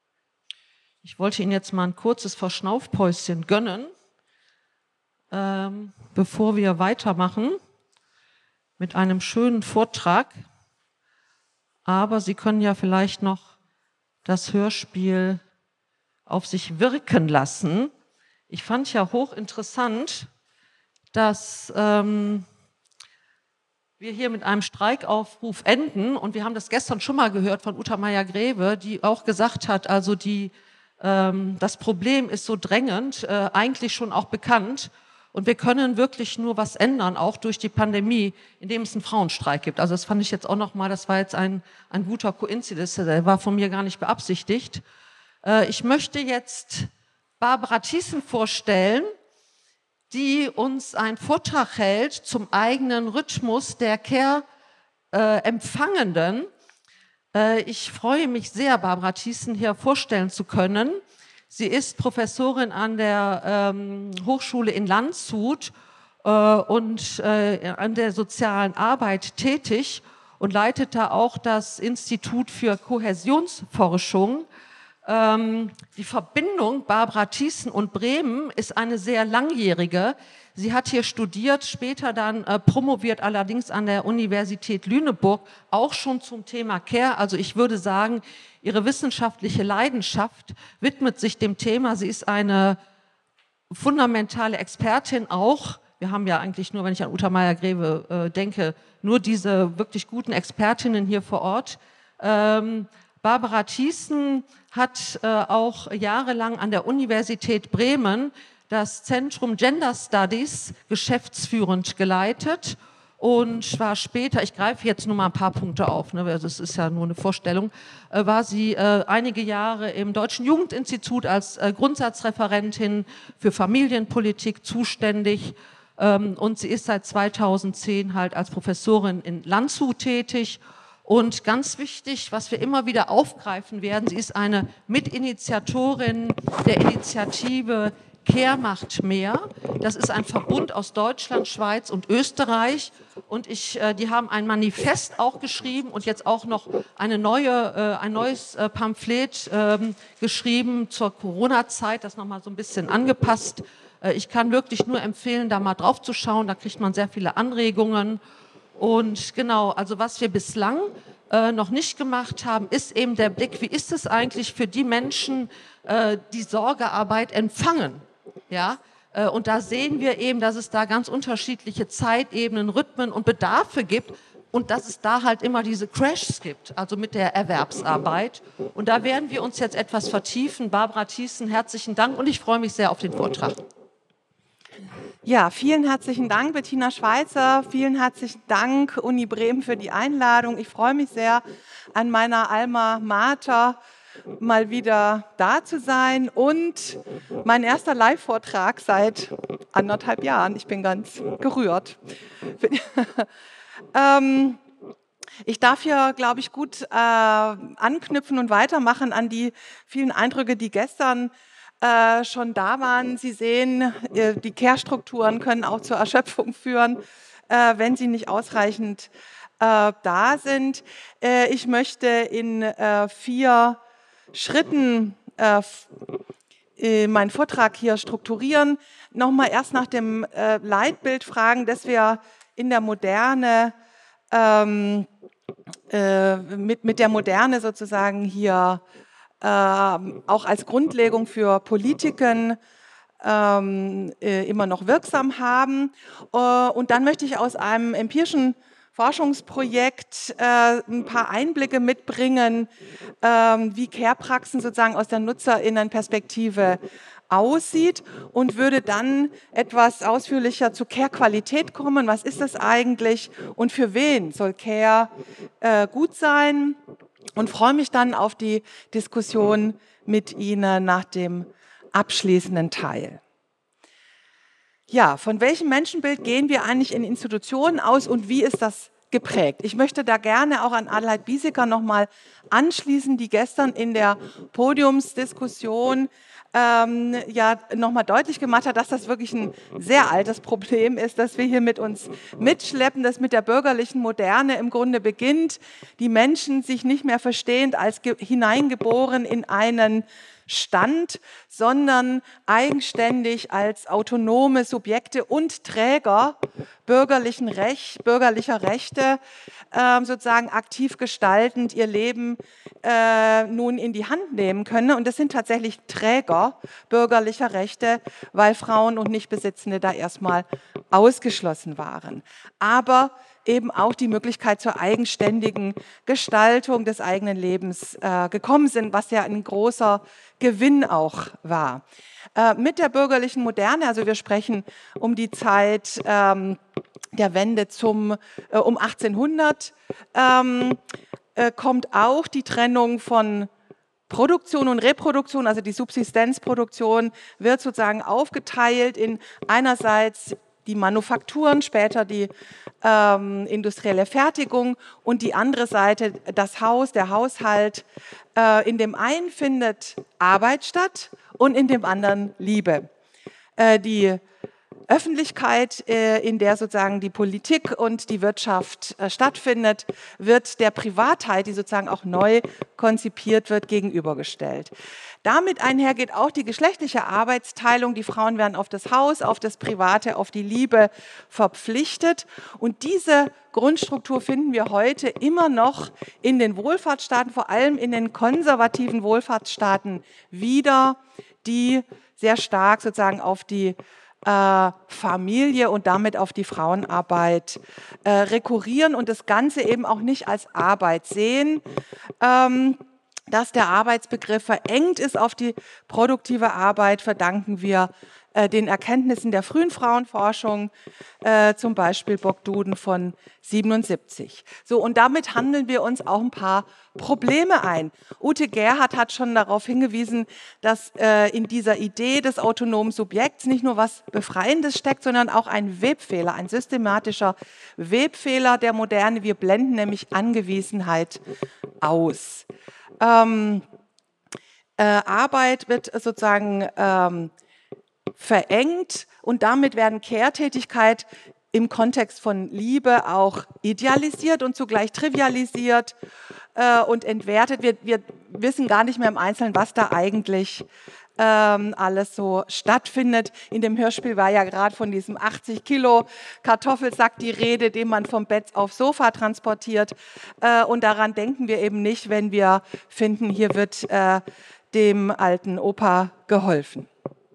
Ich wollte Ihnen jetzt mal ein kurzes Verschnaufpäuschen gönnen, ähm, bevor wir weitermachen mit einem schönen Vortrag. Aber Sie können ja vielleicht noch das Hörspiel auf sich wirken lassen. Ich fand ja hochinteressant, dass ähm, wir hier mit einem Streikaufruf enden, und wir haben das gestern schon mal gehört von Uta Meier-Greve, die auch gesagt hat, also die, ähm, das Problem ist so drängend, äh, eigentlich schon auch bekannt, und wir können wirklich nur was ändern, auch durch die Pandemie, indem es einen Frauenstreik gibt. Also das fand ich jetzt auch nochmal, das war jetzt ein, ein guter Koinzidenz, der war von mir gar nicht beabsichtigt. Ich möchte jetzt Barbara Thiessen vorstellen, die uns einen Vortrag hält zum eigenen Rhythmus der Care-Empfangenden. Äh, ich freue mich sehr, Barbara Thiessen hier vorstellen zu können. Sie ist Professorin an der ähm, Hochschule in Landshut äh, und äh, an der sozialen Arbeit tätig und leitet da auch das Institut für Kohäsionsforschung. Ähm, die Verbindung Barbara Thiessen und Bremen ist eine sehr langjährige. Sie hat hier studiert, später dann äh, promoviert, allerdings an der Universität Lüneburg, auch schon zum Thema Care. Also ich würde sagen, ihre wissenschaftliche Leidenschaft widmet sich dem Thema. Sie ist eine fundamentale Expertin auch. Wir haben ja eigentlich nur, wenn ich an Uta Meier-Greve äh, denke, nur diese wirklich guten Expertinnen hier vor Ort. Ähm, Barbara Thiessen hat äh, auch jahrelang an der Universität Bremen das Zentrum Gender Studies geschäftsführend geleitet und war später, ich greife jetzt nur mal ein paar Punkte auf, ne, das ist ja nur eine Vorstellung, äh, war sie äh, einige Jahre im Deutschen Jugendinstitut als äh, Grundsatzreferentin für Familienpolitik zuständig ähm, und sie ist seit zweitausendzehn halt als Professorin in Landshut tätig. Und ganz wichtig, was wir immer wieder aufgreifen werden, sie ist eine Mitinitiatorin der Initiative Care macht mehr. Das ist ein Verbund aus Deutschland, Schweiz und Österreich. Und ich, äh, die haben ein Manifest auch geschrieben und jetzt auch noch eine neue, äh, ein neues äh, Pamphlet äh, geschrieben zur Corona-Zeit, das nochmal so ein bisschen angepasst. Äh, ich kann wirklich nur empfehlen, da mal drauf zu schauen. Da kriegt man sehr viele Anregungen. Und genau, also was wir bislang äh, noch nicht gemacht haben, ist eben der Blick, wie ist es eigentlich für die Menschen, äh, die Sorgearbeit empfangen? Ja? Äh, und da sehen wir eben, dass es da ganz unterschiedliche Zeitebenen, Rhythmen und Bedarfe gibt und dass es da halt immer diese Crashs gibt, also mit der Erwerbsarbeit. Und da werden wir uns jetzt etwas vertiefen. Barbara Thiessen, herzlichen Dank und ich freue mich sehr auf den Vortrag. Ja, vielen herzlichen Dank, Bettina Schweizer. Vielen herzlichen Dank, Uni Bremen, für die Einladung. Ich freue mich sehr, an meiner Alma Mater mal wieder da zu sein und mein erster Live-Vortrag seit anderthalb Jahren. Ich bin ganz gerührt. ähm, ich darf hier, glaube ich, gut äh, anknüpfen und weitermachen an die vielen Eindrücke, die gestern Äh, schon da waren. Sie sehen, äh, die Care-Strukturen können auch zur Erschöpfung führen, äh, wenn sie nicht ausreichend äh, da sind. Äh, ich möchte in äh, vier Schritten äh, äh, meinen Vortrag hier strukturieren. Nochmal erst nach dem äh, Leitbild fragen, dass wir in der Moderne, ähm, äh, mit, mit der Moderne sozusagen hier Ähm, auch als Grundlegung für Politiken ähm, äh, immer noch wirksam haben. Äh, und dann möchte ich aus einem empirischen Forschungsprojekt äh, ein paar Einblicke mitbringen, äh, wie Care-Praxen sozusagen aus der NutzerInnenperspektive aussieht und würde dann etwas ausführlicher zu Care-Qualität kommen. Was ist das eigentlich und für wen soll Care äh, gut sein? Und freue mich dann auf die Diskussion mit Ihnen nach dem abschließenden Teil. Ja, von welchem Menschenbild gehen wir eigentlich in Institutionen aus und wie ist das geprägt? Ich möchte da gerne auch an Adelheid Biesecker nochmal anschließen, die gestern in der Podiumsdiskussion ähm, ja nochmal deutlich gemacht hat, dass das wirklich ein sehr altes Problem ist, dass wir hier mit uns mitschleppen, das mit der bürgerlichen Moderne im Grunde beginnt, die Menschen sich nicht mehr verstehend als hineingeboren in einen Stand, sondern eigenständig als autonome Subjekte und Träger bürgerlichen Recht, bürgerlicher Rechte äh, sozusagen aktiv gestaltend ihr Leben äh, nun in die Hand nehmen können. Und das sind tatsächlich Träger bürgerlicher Rechte, weil Frauen und Nichtbesitzende da erstmal ausgeschlossen waren. Aber eben auch die Möglichkeit zur eigenständigen Gestaltung des eigenen Lebens äh, gekommen sind, was ja ein großer Gewinn auch war. Äh, mit der bürgerlichen Moderne, also wir sprechen um die Zeit ähm, der Wende zum, äh, um achtzehnhundert, ähm, äh, kommt auch die Trennung von Produktion und Reproduktion, also die Subsistenzproduktion, wird sozusagen aufgeteilt in einerseits die Manufakturen, später die ähm, industrielle Fertigung und die andere Seite das Haus, der Haushalt. Äh, in dem einen findet Arbeit statt und in dem anderen Liebe. Äh, die Öffentlichkeit, äh, in der sozusagen die Politik und die Wirtschaft äh, stattfindet, wird der Privatheit, die sozusagen auch neu konzipiert wird, gegenübergestellt. Damit einher geht auch die geschlechtliche Arbeitsteilung. Die Frauen werden auf das Haus, auf das Private, auf die Liebe verpflichtet. Und diese Grundstruktur finden wir heute immer noch in den Wohlfahrtsstaaten, vor allem in den konservativen Wohlfahrtsstaaten wieder, die sehr stark sozusagen auf die äh, Familie und damit auf die Frauenarbeit äh, rekurrieren und das Ganze eben auch nicht als Arbeit sehen. Ähm, Dass der Arbeitsbegriff verengt ist auf die produktive Arbeit, verdanken wir äh, den Erkenntnissen der frühen Frauenforschung, äh, zum Beispiel Bogduden von siebenundsiebzig. So, und damit handeln wir uns auch ein paar Probleme ein. Ute Gerhardt hat schon darauf hingewiesen, dass äh, in dieser Idee des autonomen Subjekts nicht nur was Befreiendes steckt, sondern auch ein Webfehler, ein systematischer Webfehler der Moderne. Wir blenden nämlich Angewiesenheit aus. Ähm, äh, Arbeit wird sozusagen ähm, verengt und damit werden Care-Tätigkeit im Kontext von Liebe auch idealisiert und zugleich trivialisiert äh, und entwertet. Wir, wir wissen gar nicht mehr im Einzelnen, was da eigentlich ähm, alles so stattfindet. In dem Hörspiel war ja gerade von diesem achtzig Kilo Kartoffelsack die Rede, den man vom Bett aufs Sofa transportiert. Äh, und daran denken wir eben nicht, wenn wir finden, hier wird äh, dem alten Opa geholfen.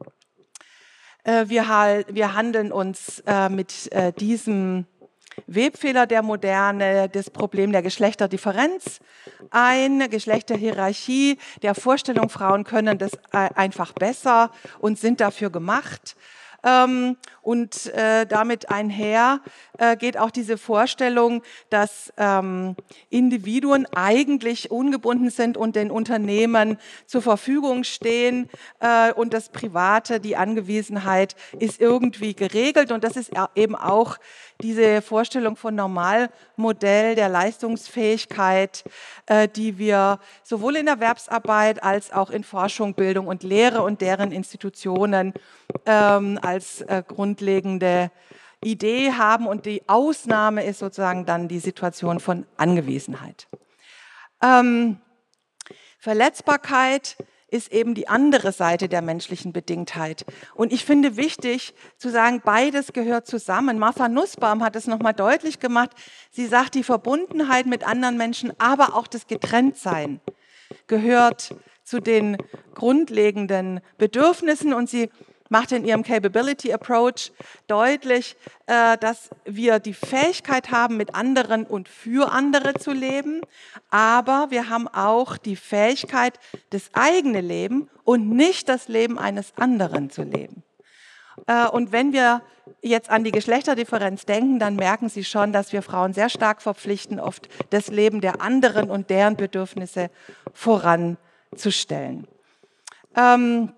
Äh, wir, wir handeln uns äh, mit äh, diesem Webfehler der Moderne, das Problem der Geschlechterdifferenz ein, Geschlechterhierarchie, der Vorstellung, Frauen können das einfach besser und sind dafür gemacht. Ähm, und äh, damit einher äh, geht auch diese Vorstellung, dass ähm, Individuen eigentlich ungebunden sind und den Unternehmen zur Verfügung stehen äh, und das Private, die Angewiesenheit ist irgendwie geregelt. Und das ist eben auch diese Vorstellung von Normalmodell der Leistungsfähigkeit, äh, die wir sowohl in Erwerbsarbeit als auch in Forschung, Bildung und Lehre und deren Institutionen ähm, als äh, grundlegende Idee haben. Und die Ausnahme ist sozusagen dann die Situation von Angewiesenheit. Ähm, Verletzbarkeit ist eben die andere Seite der menschlichen Bedingtheit. Und ich finde wichtig zu sagen, beides gehört zusammen. Martha Nussbaum hat es nochmal deutlich gemacht. Sie sagt, die Verbundenheit mit anderen Menschen, aber auch das Getrenntsein gehört zu den grundlegenden Bedürfnissen. Und sie macht in ihrem Capability Approach deutlich, äh, dass wir die Fähigkeit haben, mit anderen und für andere zu leben, aber wir haben auch die Fähigkeit, das eigene Leben und nicht das Leben eines anderen zu leben. Äh, und wenn wir jetzt an die Geschlechterdifferenz denken, dann merken Sie schon, dass wir Frauen sehr stark verpflichten, oft das Leben der anderen und deren Bedürfnisse voranzustellen. Ähm,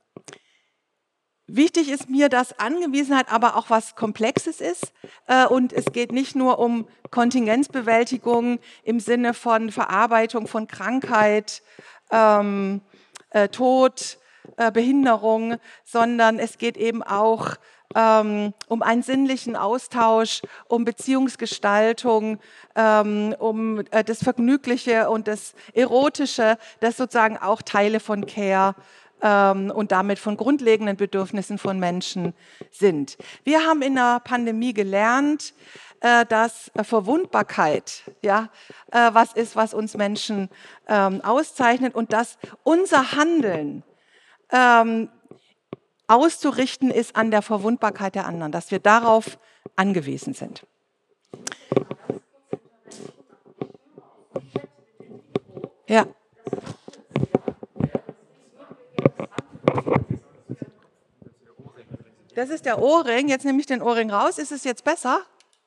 Wichtig ist mir, dass Angewiesenheit aber auch was Komplexes ist äh, und es geht nicht nur um Kontingenzbewältigung im Sinne von Verarbeitung von Krankheit, ähm, äh, Tod, äh, Behinderung, sondern es geht eben auch ähm, um einen sinnlichen Austausch, um Beziehungsgestaltung, ähm, um äh, das Vergnügliche und das Erotische, das sozusagen auch Teile von Care und damit von grundlegenden Bedürfnissen von Menschen sind. Wir haben in der Pandemie gelernt, dass Verwundbarkeit ja, was ist, was uns Menschen auszeichnet und dass unser Handeln auszurichten ist an der Verwundbarkeit der anderen, dass wir darauf angewiesen sind. Ja. Das ist der Ohrring. Jetzt nehme ich den Ohrring raus. Ist es jetzt besser?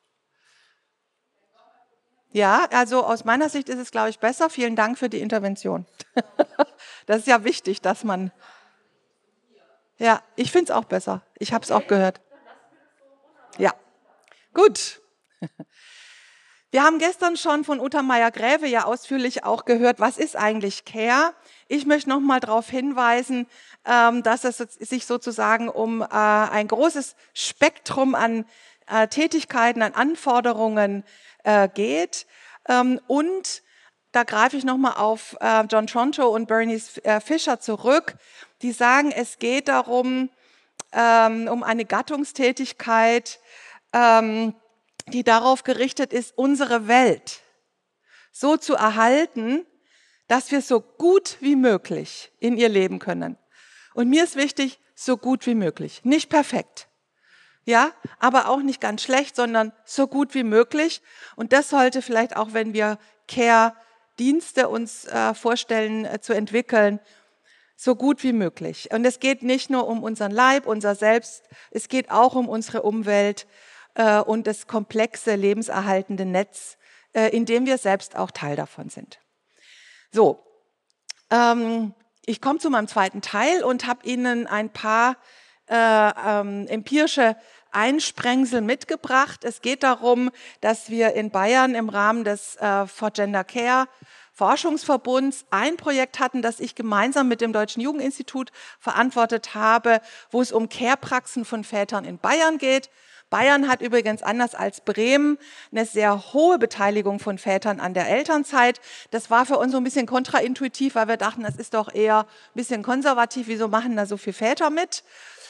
Ja, also aus meiner Sicht ist es, glaube ich, besser. Vielen Dank für die Intervention. Das ist ja wichtig, dass man... Ja, ich finde es auch besser. Ich habe es auch gehört. Ja, gut. Wir haben gestern schon von Uta Meier-Gräve ja ausführlich auch gehört, was ist eigentlich Care? Ich möchte noch mal darauf hinweisen, ähm, dass es sich sozusagen um äh, ein großes Spektrum an äh, Tätigkeiten, an Anforderungen äh, geht. Ähm, und da greife ich noch mal auf äh, John Tronto und Bernie äh, Fischer zurück. Die sagen, es geht darum, ähm, um eine Gattungstätigkeit, ähm, die darauf gerichtet ist, unsere Welt so zu erhalten, dass wir so gut wie möglich in ihr leben können. Und mir ist wichtig, so gut wie möglich. Nicht perfekt, ja, aber auch nicht ganz schlecht, sondern so gut wie möglich. Und das sollte vielleicht auch, wenn wir Care-Dienste uns äh, vorstellen, äh, zu entwickeln, so gut wie möglich. Und es geht nicht nur um unseren Leib, unser Selbst, es geht auch um unsere Umwelt, und das komplexe, lebenserhaltende Netz, in dem wir selbst auch Teil davon sind. So, ähm, ich komme zu meinem zweiten Teil und habe Ihnen ein paar äh, ähm, empirische Einsprengsel mitgebracht. Es geht darum, dass wir in Bayern im Rahmen des äh, For Gender Care Forschungsverbunds ein Projekt hatten, das ich gemeinsam mit dem Deutschen Jugendinstitut verantwortet habe, wo es um Care-Praxen von Vätern in Bayern geht. Bayern hat übrigens anders als Bremen eine sehr hohe Beteiligung von Vätern an der Elternzeit. Das war für uns so ein bisschen kontraintuitiv, weil wir dachten, das ist doch eher ein bisschen konservativ. Wieso machen da so viele Väter mit?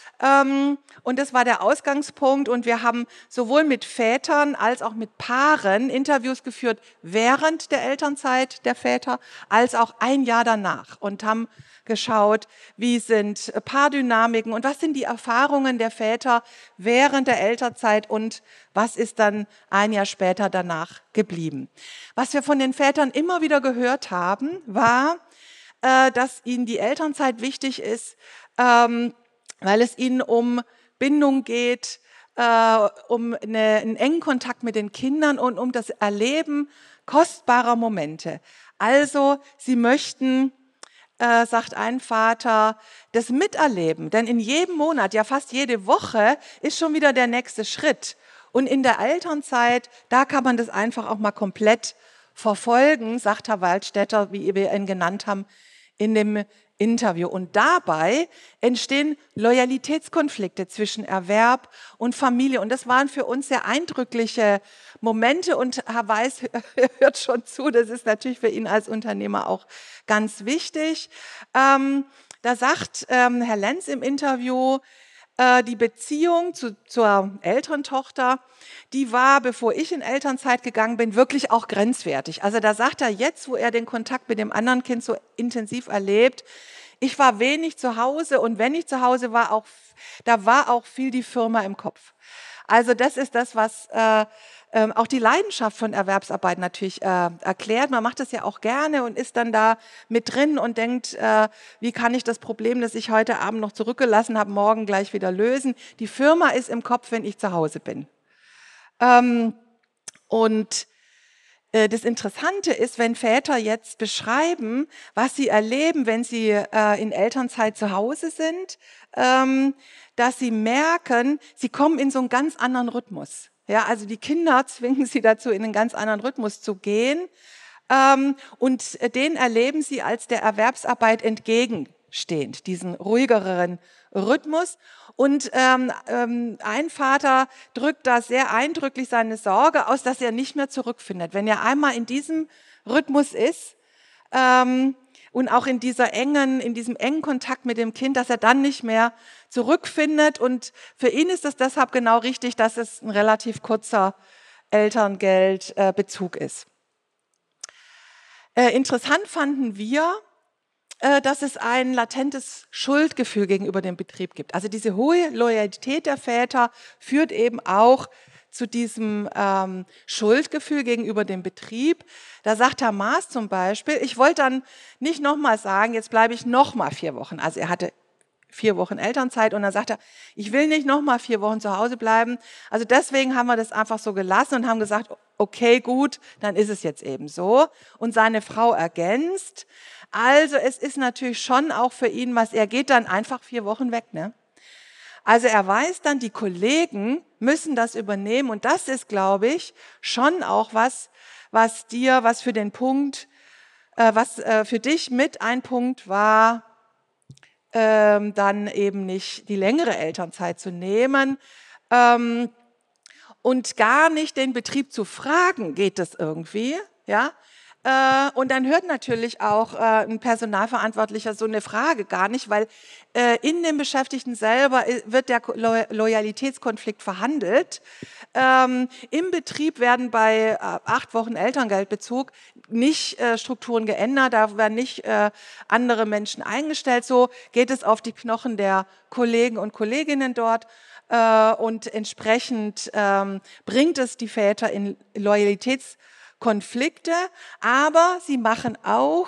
Und das war der Ausgangspunkt. Und wir haben sowohl mit Vätern als auch mit Paaren Interviews geführt während der Elternzeit der Väter als auch ein Jahr danach und haben geschaut, wie sind Paardynamiken und was sind die Erfahrungen der Väter während der Elternzeit und was ist dann ein Jahr später danach geblieben. Was wir von den Vätern immer wieder gehört haben, war, äh, dass ihnen die Elternzeit wichtig ist, ähm, weil es ihnen um Bindung geht, äh, um eine, einen engen Kontakt mit den Kindern und um das Erleben kostbarer Momente. Also sie möchten, äh, sagt ein Vater, das Miterleben, denn in jedem Monat, ja fast jede Woche, ist schon wieder der nächste Schritt. Und in der Elternzeit, da kann man das einfach auch mal komplett verfolgen, sagt Herr Waldstätter, wie wir ihn genannt haben, in dem Interview. Und dabei entstehen Loyalitätskonflikte zwischen Erwerb und Familie. Und das waren für uns sehr eindrückliche Momente. Und Herr Weiß hört schon zu, das ist natürlich für ihn als Unternehmer auch ganz wichtig. Ähm, da sagt ähm, Herr Lenz im Interview, äh, die Beziehung zu, zur älteren Tochter, die war, bevor ich in Elternzeit gegangen bin, wirklich auch grenzwertig. Also da sagt er jetzt, wo er den Kontakt mit dem anderen Kind so intensiv erlebt, ich war wenig zu Hause und wenn ich zu Hause war, auch, da war auch viel die Firma im Kopf. Also das ist das, was äh, äh, auch die Leidenschaft von Erwerbsarbeit natürlich äh, erklärt. Man macht das ja auch gerne und ist dann da mit drin und denkt, äh, wie kann ich das Problem, das ich heute Abend noch zurückgelassen habe, morgen gleich wieder lösen. Die Firma ist im Kopf, wenn ich zu Hause bin. Ähm, und äh, das Interessante ist, wenn Väter jetzt beschreiben, was sie erleben, wenn sie äh, in Elternzeit zu Hause sind, ähm, dass sie merken, sie kommen in so einen ganz anderen Rhythmus. Ja, also die Kinder zwingen sie dazu, in einen ganz anderen Rhythmus zu gehen. Ähm, und den erleben sie als der Erwerbsarbeit entgegenstehend, diesen ruhigeren Rhythmus. Und ähm, ähm, ein Vater drückt da sehr eindrücklich seine Sorge aus, dass er nicht mehr zurückfindet. Wenn er einmal in diesem Rhythmus ist ähm, und auch in dieser engen, in diesem engen Kontakt mit dem Kind, dass er dann nicht mehr zurückfindet. Und für ihn ist es deshalb genau richtig, dass es ein relativ kurzer Elterngeldbezug äh, ist. Äh, interessant fanden wir, dass es ein latentes Schuldgefühl gegenüber dem Betrieb gibt. Also diese hohe Loyalität der Väter führt eben auch zu diesem ähm, Schuldgefühl gegenüber dem Betrieb. Da sagt Herr Maas zum Beispiel, ich wollte dann nicht nochmal sagen, jetzt bleibe ich nochmal vier Wochen. Also er hatte vier Wochen Elternzeit und dann sagt er, ich will nicht nochmal vier Wochen zu Hause bleiben. Also deswegen haben wir das einfach so gelassen und haben gesagt, okay, gut, dann ist es jetzt eben so. Und seine Frau ergänzt, also es ist natürlich schon auch für ihn was, er geht dann einfach vier Wochen weg, ne? Also er weiß dann, die Kollegen müssen das übernehmen und das ist, glaube ich, schon auch was, was dir, was für den Punkt, äh, was äh, für dich mit ein Punkt war, ähm, dann eben nicht die längere Elternzeit zu nehmen ähm, und gar nicht den Betrieb zu fragen, geht das irgendwie, ja? Äh, und dann hört natürlich auch äh, ein Personalverantwortlicher so eine Frage gar nicht, weil äh, in dem Beschäftigten selber wird der Lo- Loyalitätskonflikt verhandelt. Ähm, Im Betrieb werden bei äh, acht Wochen Elterngeldbezug nicht äh, Strukturen geändert, da werden nicht äh, andere Menschen eingestellt. So geht es auf die Knochen der Kollegen und Kolleginnen dort. Äh, und entsprechend ähm, bringt es die Väter in Loyalitätskonflikte. Konflikte, aber sie machen auch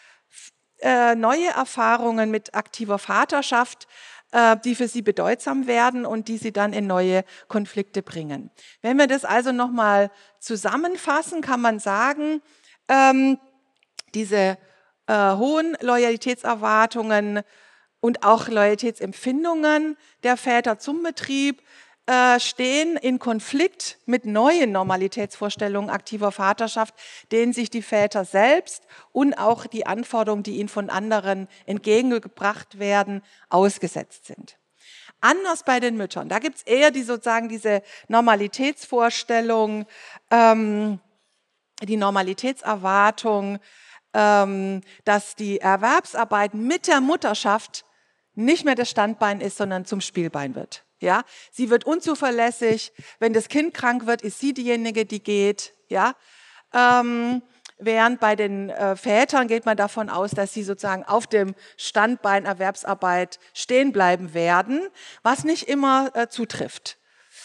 äh, neue Erfahrungen mit aktiver Vaterschaft, äh, die für sie bedeutsam werden und die sie dann in neue Konflikte bringen. Wenn wir das also nochmal zusammenfassen, kann man sagen, ähm, diese äh, hohen Loyalitätserwartungen und auch Loyalitätsempfindungen der Väter zum Betrieb stehen in Konflikt mit neuen Normalitätsvorstellungen aktiver Vaterschaft, denen sich die Väter selbst und auch die Anforderungen, die ihnen von anderen entgegengebracht werden, ausgesetzt sind. Anders bei den Müttern. Da gibt es eher die sozusagen diese Normalitätsvorstellung, ähm, die Normalitätserwartung, ähm, dass die Erwerbsarbeit mit der Mutterschaft nicht mehr das Standbein ist, sondern zum Spielbein wird. Ja, sie wird unzuverlässig. Wenn das Kind krank wird, ist sie diejenige, die geht. Ja, ähm, während bei den äh, Vätern geht man davon aus, dass sie sozusagen auf dem Standbein Erwerbsarbeit stehen bleiben werden, was nicht immer äh, zutrifft.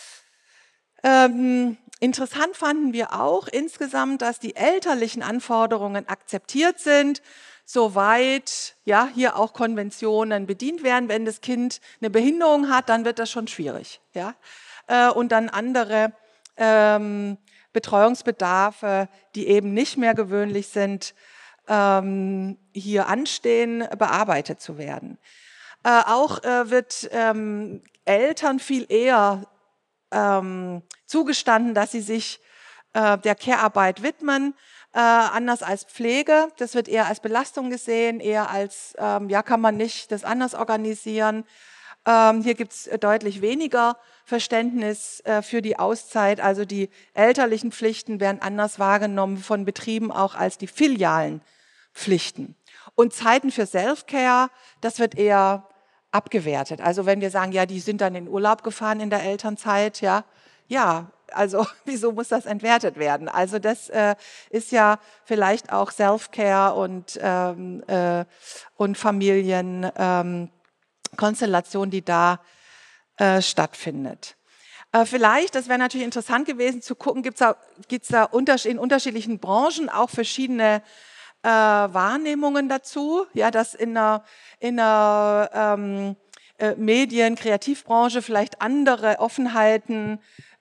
Ähm, interessant fanden wir auch insgesamt, dass die elterlichen Anforderungen akzeptiert sind, soweit ja hier auch Konventionen bedient werden. Wenn das Kind eine Behinderung hat, dann wird das schon schwierig. Ja? Äh, und dann andere ähm, Betreuungsbedarfe, die eben nicht mehr gewöhnlich sind, ähm, hier anstehen, bearbeitet zu werden. Äh, auch äh, wird ähm, Eltern viel eher ähm, zugestanden, dass sie sich äh, der Care-Arbeit widmen, Äh, anders als Pflege. Das wird eher als Belastung gesehen, eher als, ähm, ja, kann man nicht das anders organisieren. Ähm, hier gibt es deutlich weniger Verständnis äh, für die Auszeit. Also die elterlichen Pflichten werden anders wahrgenommen von Betrieben auch als die filialen Pflichten. Und Zeiten für Self-Care, das wird eher abgewertet. Also wenn wir sagen, ja, die sind dann in Urlaub gefahren in der Elternzeit, ja, ja, also wieso muss das entwertet werden? Also das äh, ist ja vielleicht auch Self-Care und, ähm, äh, und Familienkonstellation, ähm, die da äh, stattfindet. Äh, vielleicht, das wäre natürlich interessant gewesen zu gucken, gibt es da, gibt's da unter, in unterschiedlichen Branchen auch verschiedene äh, Wahrnehmungen dazu, ja, dass in einer, in einer ähm, äh, Medien-, Kreativbranche vielleicht andere Offenheiten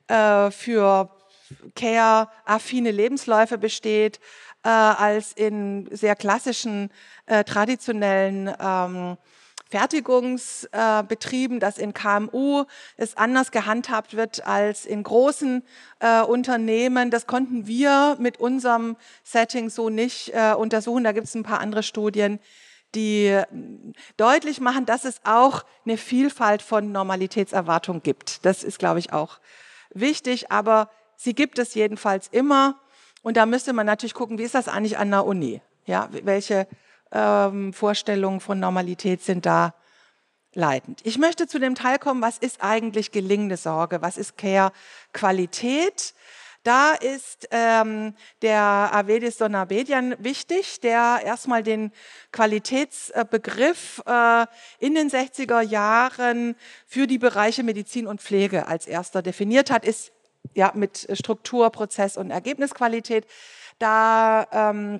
für care-affine Lebensläufe besteht, äh, als in sehr klassischen, äh, traditionellen ähm, Fertigungsbetrieben, äh, dass in K M U es anders gehandhabt wird als in großen äh, Unternehmen. Das konnten wir mit unserem Setting so nicht äh, untersuchen. Da gibt es ein paar andere Studien, die deutlich machen, dass es auch eine Vielfalt von Normalitätserwartungen gibt. Das ist, glaube ich, auch wichtig, aber sie gibt es jedenfalls immer. Und da müsste man natürlich gucken, wie ist das eigentlich an der Uni? Ja, welche ähm, Vorstellungen von Normalität sind da leitend? Ich möchte zu dem Teil kommen, was ist eigentlich gelingende Sorge? Was ist Care-Qualität? Da ist ähm, der Avedis Donabedian wichtig, der erstmal den Qualitätsbegriff äh, in den sechziger Jahren für die Bereiche Medizin und Pflege als erster definiert hat, ist ja mit Struktur, Prozess und Ergebnisqualität. Da ähm,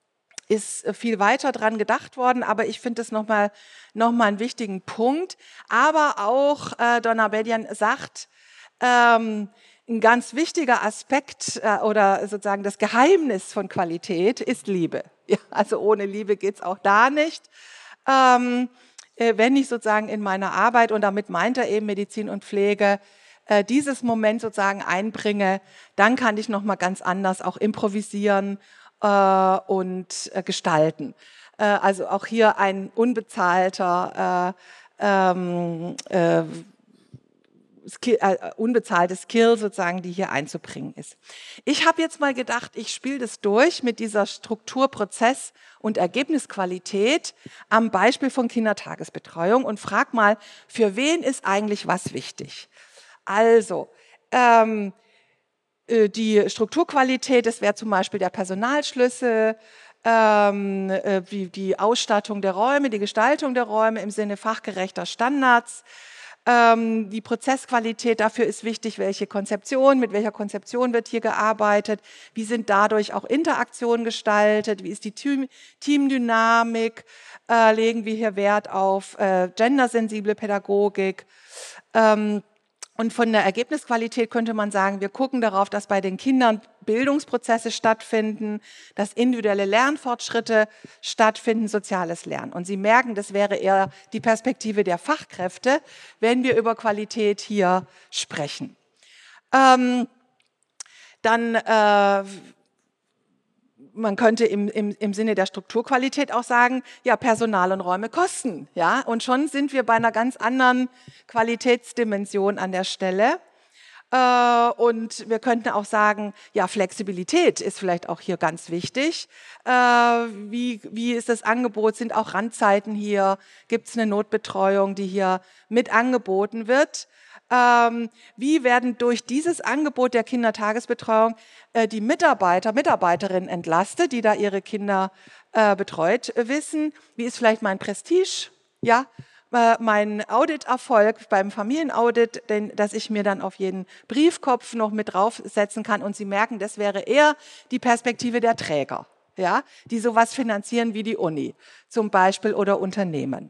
ist viel weiter dran gedacht worden, aber ich finde es nochmal noch mal einen wichtigen Punkt. Aber auch äh, Donabedian sagt, ähm, ein ganz wichtiger Aspekt äh, oder sozusagen das Geheimnis von Qualität ist Liebe. Ja, also ohne Liebe geht es auch da nicht. Ähm, äh, wenn ich sozusagen in meiner Arbeit, und damit meint er eben Medizin und Pflege, äh, dieses Moment sozusagen einbringe, dann kann ich nochmal ganz anders auch improvisieren äh, und äh, gestalten. Äh, also auch hier ein unbezahlter, äh, ähm, äh, Skill, äh, unbezahlte Skill sozusagen, die hier einzubringen ist. Ich habe jetzt mal gedacht, ich spiele das durch mit dieser Struktur, Prozess und Ergebnisqualität am Beispiel von Kindertagesbetreuung und frage mal, für wen ist eigentlich was wichtig? Also, ähm, die Strukturqualität, das wäre zum Beispiel der Personalschlüssel, ähm, äh, wie die Ausstattung der Räume, die Gestaltung der Räume im Sinne fachgerechter Standards. Ähm, die Prozessqualität, dafür ist wichtig, welche Konzeption, mit welcher Konzeption wird hier gearbeitet, wie sind dadurch auch Interaktionen gestaltet, wie ist die Team Teamdynamik, äh, legen wir hier Wert auf äh, gendersensible Pädagogik. Ähm, Und von der Ergebnisqualität könnte man sagen, wir gucken darauf, dass bei den Kindern Bildungsprozesse stattfinden, dass individuelle Lernfortschritte stattfinden, soziales Lernen. Und Sie merken, das wäre eher die Perspektive der Fachkräfte, wenn wir über Qualität hier sprechen. Ähm, dann äh, man könnte im, im, im Sinne der Strukturqualität auch sagen, ja, Personal und Räume kosten. Ja? Und schon sind wir bei einer ganz anderen Qualitätsdimension an der Stelle. Äh, und wir könnten auch sagen, ja, Flexibilität ist vielleicht auch hier ganz wichtig. Äh, wie, wie ist das Angebot? Sind auch Randzeiten hier? Gibt es eine Notbetreuung, die hier mit angeboten wird? Ähm, wie werden durch dieses Angebot der Kindertagesbetreuung äh, die Mitarbeiter, Mitarbeiterinnen entlastet, die da ihre Kinder äh, betreut wissen? Wie ist vielleicht mein Prestige? Ja, äh, mein Auditerfolg beim Familienaudit, den, dass ich mir dann auf jeden Briefkopf noch mit draufsetzen kann. Und Sie merken, das wäre eher die Perspektive der Träger, ja, die sowas finanzieren wie die Uni zum Beispiel oder Unternehmen.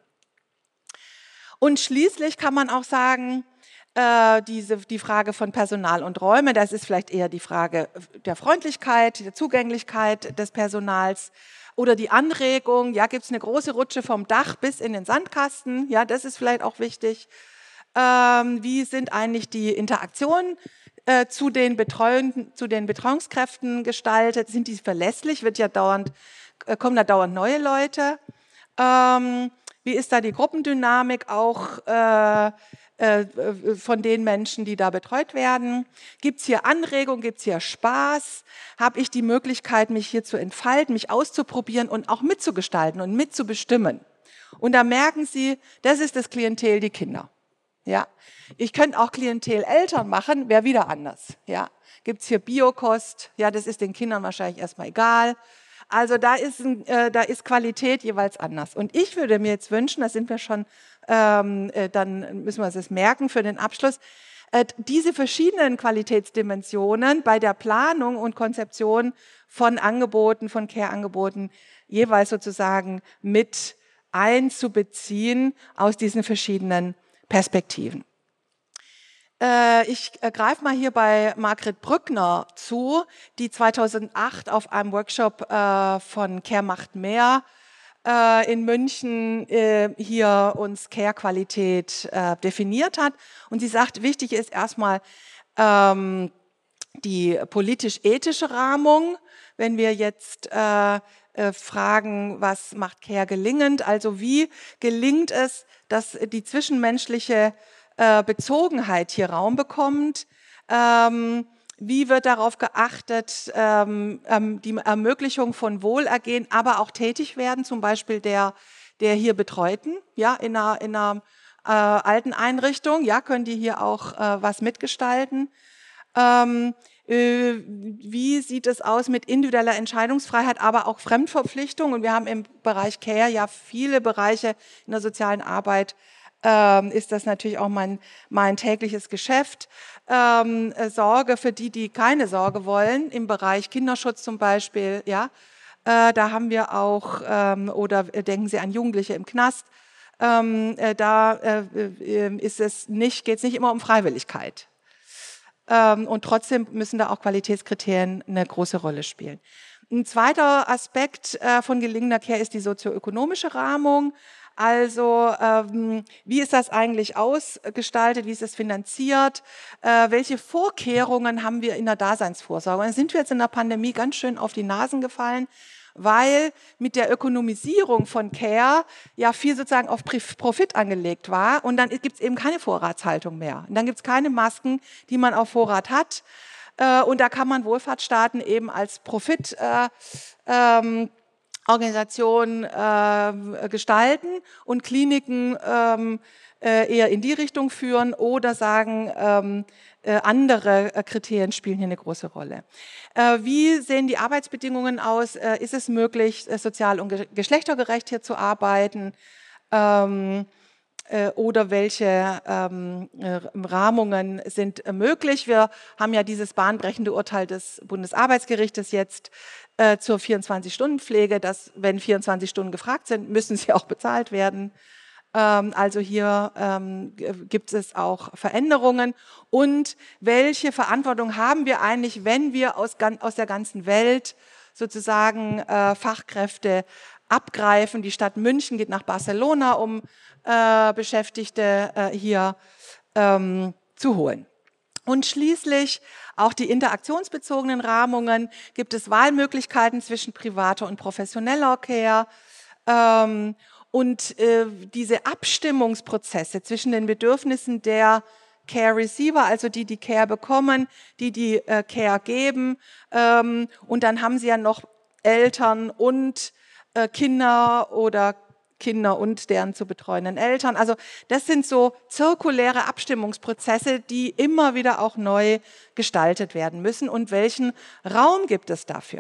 Und schließlich kann man auch sagen, Diese, die Frage von Personal und Räume, das ist vielleicht eher die Frage der Freundlichkeit, der Zugänglichkeit des Personals oder die Anregung, ja, gibt es eine große Rutsche vom Dach bis in den Sandkasten, ja, das ist vielleicht auch wichtig. Ähm, wie sind eigentlich die Interaktionen äh, zu, den Betreuenden, zu den Betreuungskräften gestaltet? Sind die verlässlich? Wird ja dauernd, äh, kommen da dauernd neue Leute? Ähm, wie ist da die Gruppendynamik auch äh, von den Menschen, die da betreut werden? Gibt es hier Anregung, gibt es hier Spaß? Habe ich die Möglichkeit, mich hier zu entfalten, mich auszuprobieren und auch mitzugestalten und mitzubestimmen? Und da merken Sie, das ist das Klientel, die Kinder. Ja, ich könnte auch Klientel Eltern machen, wäre wieder anders. Ja, gibt es hier Biokost? Ja, das ist den Kindern wahrscheinlich erstmal egal. Also da ist, äh, da ist Qualität jeweils anders. Und ich würde mir jetzt wünschen, da sind wir schon, ähm, äh, dann müssen wir es merken für den Abschluss, äh, diese verschiedenen Qualitätsdimensionen bei der Planung und Konzeption von Angeboten, von Care-Angeboten jeweils sozusagen mit einzubeziehen aus diesen verschiedenen Perspektiven. Ich greife mal hier bei Margret Brückner zu, die zweitausendacht auf einem Workshop von Care macht mehr in München hier uns Care-Qualität definiert hat. Und sie sagt, wichtig ist erstmal die politisch-ethische Rahmung, wenn wir jetzt fragen, was macht Care gelingend, also wie gelingt es, dass die zwischenmenschliche Bezogenheit hier Raum bekommt. Ähm, wie wird darauf geachtet, ähm, ähm, die Ermöglichung von Wohlergehen, aber auch tätig werden, zum Beispiel der, der hier Betreuten, ja, in einer, in einer äh, alten Einrichtung, ja, können die hier auch äh, was mitgestalten. Ähm, äh, wie sieht es aus mit individueller Entscheidungsfreiheit, aber auch Fremdverpflichtung? Und wir haben im Bereich Care ja viele Bereiche in der sozialen Arbeit, ist das natürlich auch mein, mein tägliches Geschäft. Ähm, Sorge für die, die keine Sorge wollen, im Bereich Kinderschutz zum Beispiel, ja, äh, da haben wir auch, ähm, oder denken Sie an Jugendliche im Knast, ähm, äh, da äh, ist es nicht, geht es nicht immer um Freiwilligkeit. Ähm, und trotzdem müssen da auch Qualitätskriterien eine große Rolle spielen. Ein zweiter Aspekt äh, von gelingender Care ist die sozioökonomische Rahmung. Also ähm, wie ist das eigentlich ausgestaltet, wie ist es finanziert, äh, welche Vorkehrungen haben wir in der Daseinsvorsorge? Und da sind wir jetzt in der Pandemie ganz schön auf die Nasen gefallen, weil mit der Ökonomisierung von Care ja viel sozusagen auf Profit angelegt war und dann gibt es eben keine Vorratshaltung mehr. Und dann gibt es keine Masken, die man auf Vorrat hat. Äh, und da kann man Wohlfahrtsstaaten eben als Profit äh, ähm, Organisationen äh, gestalten und Kliniken ähm, äh, eher in die Richtung führen oder sagen, ähm, äh, andere äh, Kriterien spielen hier eine große Rolle. Äh, wie sehen die Arbeitsbedingungen aus? Äh, ist es möglich, äh, sozial und ge geschlechtergerecht hier zu arbeiten? Ähm, äh, oder welche ähm, äh, Rahmungen sind äh, möglich? Wir haben ja dieses bahnbrechende Urteil des Bundesarbeitsgerichtes jetzt äh, zur vierundzwanzig-Stunden-Pflege, dass, wenn vierundzwanzig Stunden gefragt sind, müssen sie auch bezahlt werden. Ähm, also hier ähm, gibt es auch Veränderungen. Und welche Verantwortung haben wir eigentlich, wenn wir aus, aus der ganzen Welt sozusagen äh, Fachkräfte abgreifen? Die Stadt München geht nach Barcelona, um äh, Beschäftigte äh, hier ähm, zu holen. Und schließlich auch die interaktionsbezogenen Rahmungen. Gibt es Wahlmöglichkeiten zwischen privater und professioneller Care? Ähm, und äh, diese Abstimmungsprozesse zwischen den Bedürfnissen der Care Receiver, also die, die Care bekommen, die, die äh, Care geben. Ähm, und dann haben sie ja noch Eltern und äh, Kinder oder Kinder und deren zu betreuenden Eltern. Also das sind so zirkuläre Abstimmungsprozesse, die immer wieder auch neu gestaltet werden müssen. Und welchen Raum gibt es dafür?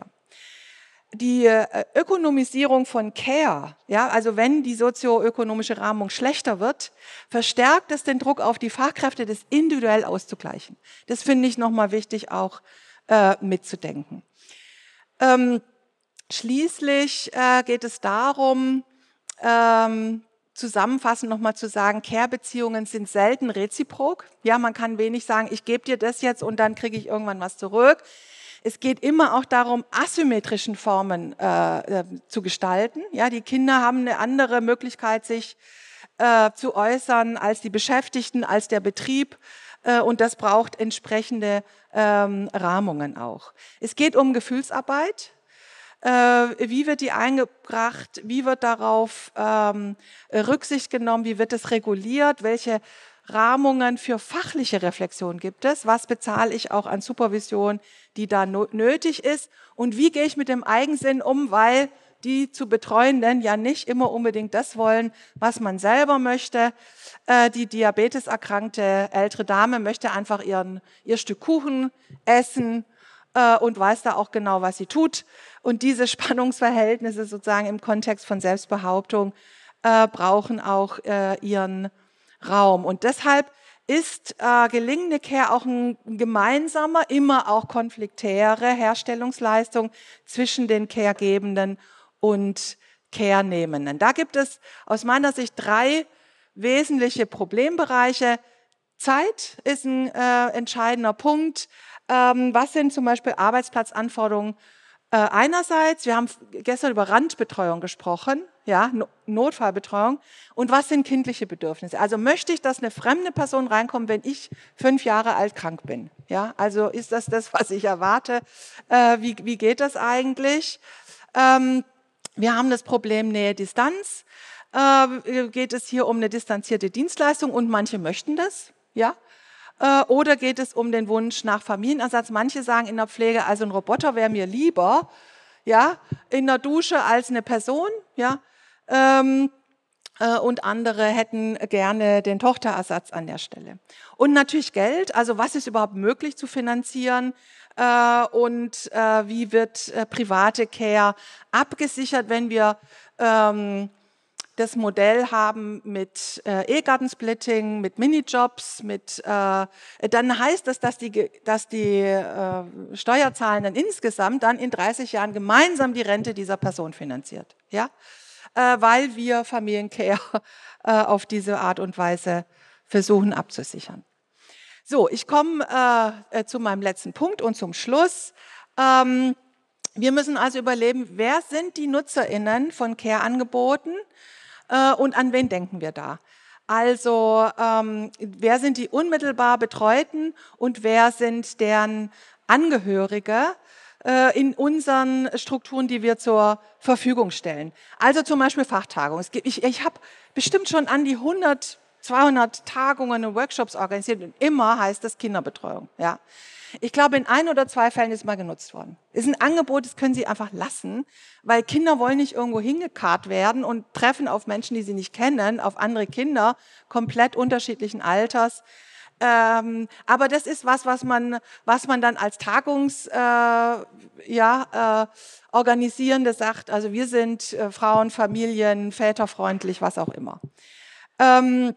Die Ökonomisierung von Care, ja, also wenn die sozioökonomische Rahmung schlechter wird, verstärkt es den Druck auf die Fachkräfte, das individuell auszugleichen. Das finde ich nochmal wichtig auch äh, mitzudenken. Ähm, schließlich äh, geht es darum, Ähm, zusammenfassend nochmal zu sagen, Care-Beziehungen sind selten reziprok. Ja, man kann wenig sagen, ich gebe dir das jetzt und dann kriege ich irgendwann was zurück. Es geht immer auch darum, asymmetrischen Formen äh, äh, zu gestalten. Ja, die Kinder haben eine andere Möglichkeit, sich äh, zu äußern als die Beschäftigten, als der Betrieb. Äh, und das braucht entsprechende ähm, Rahmungen auch. Es geht um Gefühlsarbeit. Wie wird die eingebracht? Wie wird darauf ähm, Rücksicht genommen? Wie wird es reguliert? Welche Rahmungen für fachliche Reflexion gibt es? Was bezahle ich auch an Supervision, die da no nötig ist? Und wie gehe ich mit dem Eigensinn um, weil die zu Betreuenden ja nicht immer unbedingt das wollen, was man selber möchte. Äh, die diabeteserkrankte ältere Dame möchte einfach ihren, ihr Stück Kuchen essen äh, und weiß da auch genau, was sie tut. Und diese Spannungsverhältnisse sozusagen im Kontext von Selbstbehauptung äh, brauchen auch äh, ihren Raum. Und deshalb ist äh, gelingende Care auch ein gemeinsamer, immer auch konfliktäre Herstellungsleistung zwischen den Caregebenden und Carenehmenden. Da gibt es aus meiner Sicht drei wesentliche Problembereiche. Zeit ist ein äh, entscheidender Punkt. Ähm, was sind zum Beispiel Arbeitsplatzanforderungen? Äh, einerseits, wir haben gestern über Randbetreuung gesprochen, ja, no Notfallbetreuung. Und was sind kindliche Bedürfnisse? Also möchte ich, dass eine fremde Person reinkommt, wenn ich fünf Jahre alt krank bin? Ja, also ist das das, was ich erwarte? Äh, wie, wie geht das eigentlich? Ähm, wir haben das Problem Nähe-Distanz. Äh, geht es hier um eine distanzierte Dienstleistung und manche möchten das, ja? Äh, oder geht es um den Wunsch nach Familienersatz? Manche sagen in der Pflege, also ein Roboter wäre mir lieber, ja, in der Dusche als eine Person, ja. Ähm, äh, und andere hätten gerne den Tochterersatz an der Stelle. Und natürlich Geld, also was ist überhaupt möglich zu finanzieren? Äh, und äh, wie wird äh, private Care abgesichert, wenn wir ähm, das Modell haben mit äh, Ehegattensplitting, mit Minijobs, mit, äh, dann heißt das, dass die, dass die äh, Steuerzahlenden insgesamt dann in dreißig Jahren gemeinsam die Rente dieser Person finanziert, ja? Äh, weil wir Familiencare äh, auf diese Art und Weise versuchen abzusichern. So, ich komme äh, zu meinem letzten Punkt und zum Schluss. Ähm, wir müssen also überlegen, wer sind die NutzerInnen von Care-Angeboten? Äh, und an wen denken wir da? Also ähm, wer sind die unmittelbar Betreuten und wer sind deren Angehörige äh, in unseren Strukturen, die wir zur Verfügung stellen? Also zum Beispiel Fachtagungen. Es gibt, ich ich habe bestimmt schon an die hundert, zweihundert Tagungen und Workshops organisiert und immer heißt das Kinderbetreuung. Ja. Ich glaube, in ein oder zwei Fällen ist mal genutzt worden. Ist ein Angebot, das können Sie einfach lassen, weil Kinder wollen nicht irgendwo hingekarrt werden und treffen auf Menschen, die sie nicht kennen, auf andere Kinder, komplett unterschiedlichen Alters. Ähm, aber das ist was, was man, was man dann als Tagungs, äh, ja, äh, Organisierende sagt. Also wir sind äh, Frauen, Familien, väterfreundlich, was auch immer. Ähm,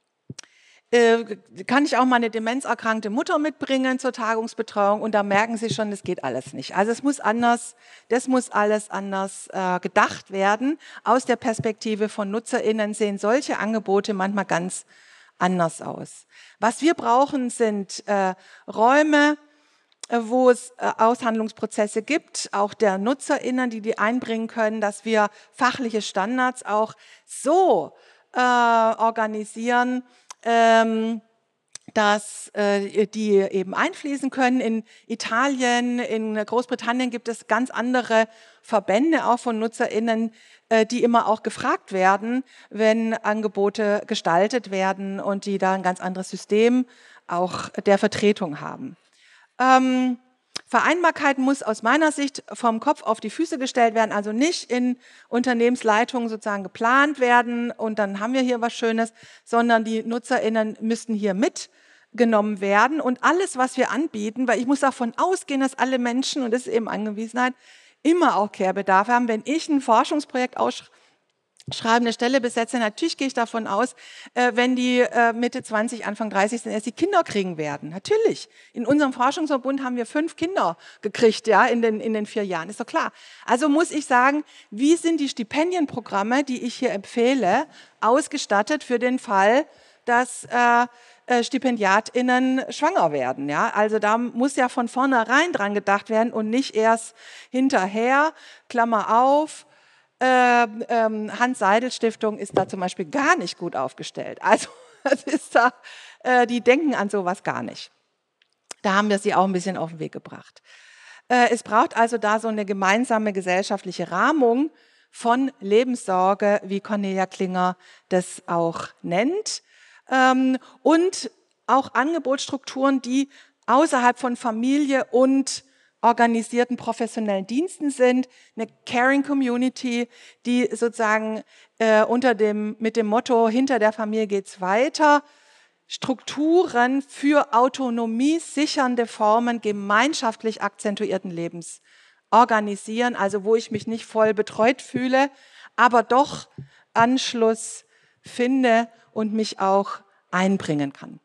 kann ich auch mal eine demenzerkrankte Mutter mitbringen zur Tagungsbetreuung und da merken Sie schon, das geht alles nicht. Also es muss anders, das muss alles anders äh, gedacht werden. Aus der Perspektive von NutzerInnen sehen solche Angebote manchmal ganz anders aus. Was wir brauchen, sind äh, Räume, äh, wo es äh, Aushandlungsprozesse gibt, auch der NutzerInnen, die die einbringen können, dass wir fachliche Standards auch so äh, organisieren, dass äh, die eben einfließen können. In Italien, in Großbritannien gibt es ganz andere Verbände auch von NutzerInnen, äh, die immer auch gefragt werden, wenn Angebote gestaltet werden und die da ein ganz anderes System auch der Vertretung haben. Ähm, Vereinbarkeit muss aus meiner Sicht vom Kopf auf die Füße gestellt werden, also nicht in Unternehmensleitungen sozusagen geplant werden und dann haben wir hier was Schönes, sondern die NutzerInnen müssten hier mitgenommen werden und alles, was wir anbieten, weil ich muss davon ausgehen, dass alle Menschen, und das ist eben Angewiesenheit, immer auch Care-Bedarf haben. Wenn ich ein Forschungsprojekt ausschreibe, schreiben, eine Stelle besetzen, natürlich gehe ich davon aus, äh, wenn die äh, Mitte zwanzig, Anfang dreißig sind, erst die Kinder kriegen werden. Natürlich. In unserem Forschungsverbund haben wir fünf Kinder gekriegt, ja, in den, in den vier Jahren. Ist doch klar. Also muss ich sagen, wie sind die Stipendienprogramme, die ich hier empfehle, ausgestattet für den Fall, dass äh, äh, StipendiatInnen schwanger werden, ja? Also da muss ja von vornherein dran gedacht werden und nicht erst hinterher, Klammer auf. Ähm, ähm, Hans-Seidel-Stiftung ist da zum Beispiel gar nicht gut aufgestellt. Also das ist da, äh, die denken an sowas gar nicht. Da haben wir sie auch ein bisschen auf den Weg gebracht. Äh, es braucht also da so eine gemeinsame gesellschaftliche Rahmung von Lebenssorge, wie Cornelia Klinger das auch nennt, ähm, und auch Angebotsstrukturen, die außerhalb von Familie und organisierten professionellen Diensten sind, eine Caring Community, die sozusagen äh, unter dem, mit dem Motto, hinter der Familie geht's weiter, Strukturen für Autonomie sichernde Formen gemeinschaftlich akzentuierten Lebens organisieren, also wo ich mich nicht voll betreut fühle, aber doch Anschluss finde und mich auch einbringen kann.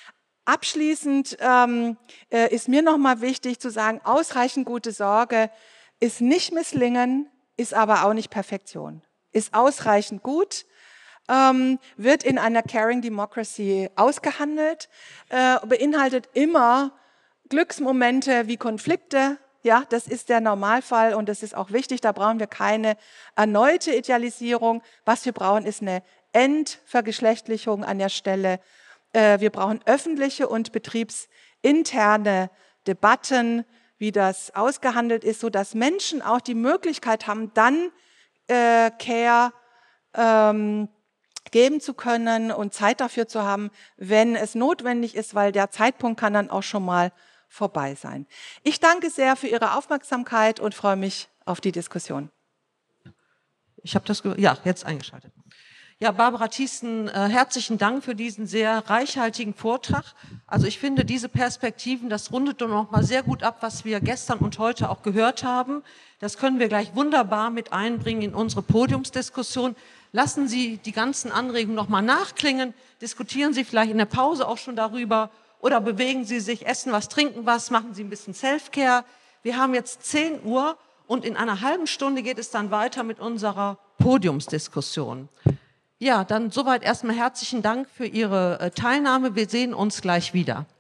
Abschließend ähm, äh, ist mir nochmal wichtig zu sagen, ausreichend gute Sorge ist nicht Misslingen, ist aber auch nicht Perfektion. Ist ausreichend gut, ähm, wird in einer Caring Democracy ausgehandelt, äh, beinhaltet immer Glücksmomente wie Konflikte. Ja, das ist der Normalfall und das ist auch wichtig, da brauchen wir keine erneute Idealisierung. Was wir brauchen, ist eine Entvergeschlechtlichung an der Stelle. Wir brauchen öffentliche und betriebsinterne Debatten, wie das ausgehandelt ist, sodass Menschen auch die Möglichkeit haben, dann äh, Care ähm, geben zu können und Zeit dafür zu haben, wenn es notwendig ist, weil der Zeitpunkt kann dann auch schon mal vorbei sein. Ich danke sehr für Ihre Aufmerksamkeit und freue mich auf die Diskussion. Ich habe das, ja, jetzt eingeschaltet. Ja, Barbara Thiessen, äh, herzlichen Dank für diesen sehr reichhaltigen Vortrag. Also ich finde, diese Perspektiven, das rundet doch noch mal sehr gut ab, was wir gestern und heute auch gehört haben. Das können wir gleich wunderbar mit einbringen in unsere Podiumsdiskussion. Lassen Sie die ganzen Anregungen noch mal nachklingen. Diskutieren Sie vielleicht in der Pause auch schon darüber oder bewegen Sie sich, essen was, trinken was, machen Sie ein bisschen Self-Care. Wir haben jetzt zehn Uhr und in einer halben Stunde geht es dann weiter mit unserer Podiumsdiskussion. Ja, dann soweit erstmal herzlichen Dank für Ihre Teilnahme. Wir sehen uns gleich wieder.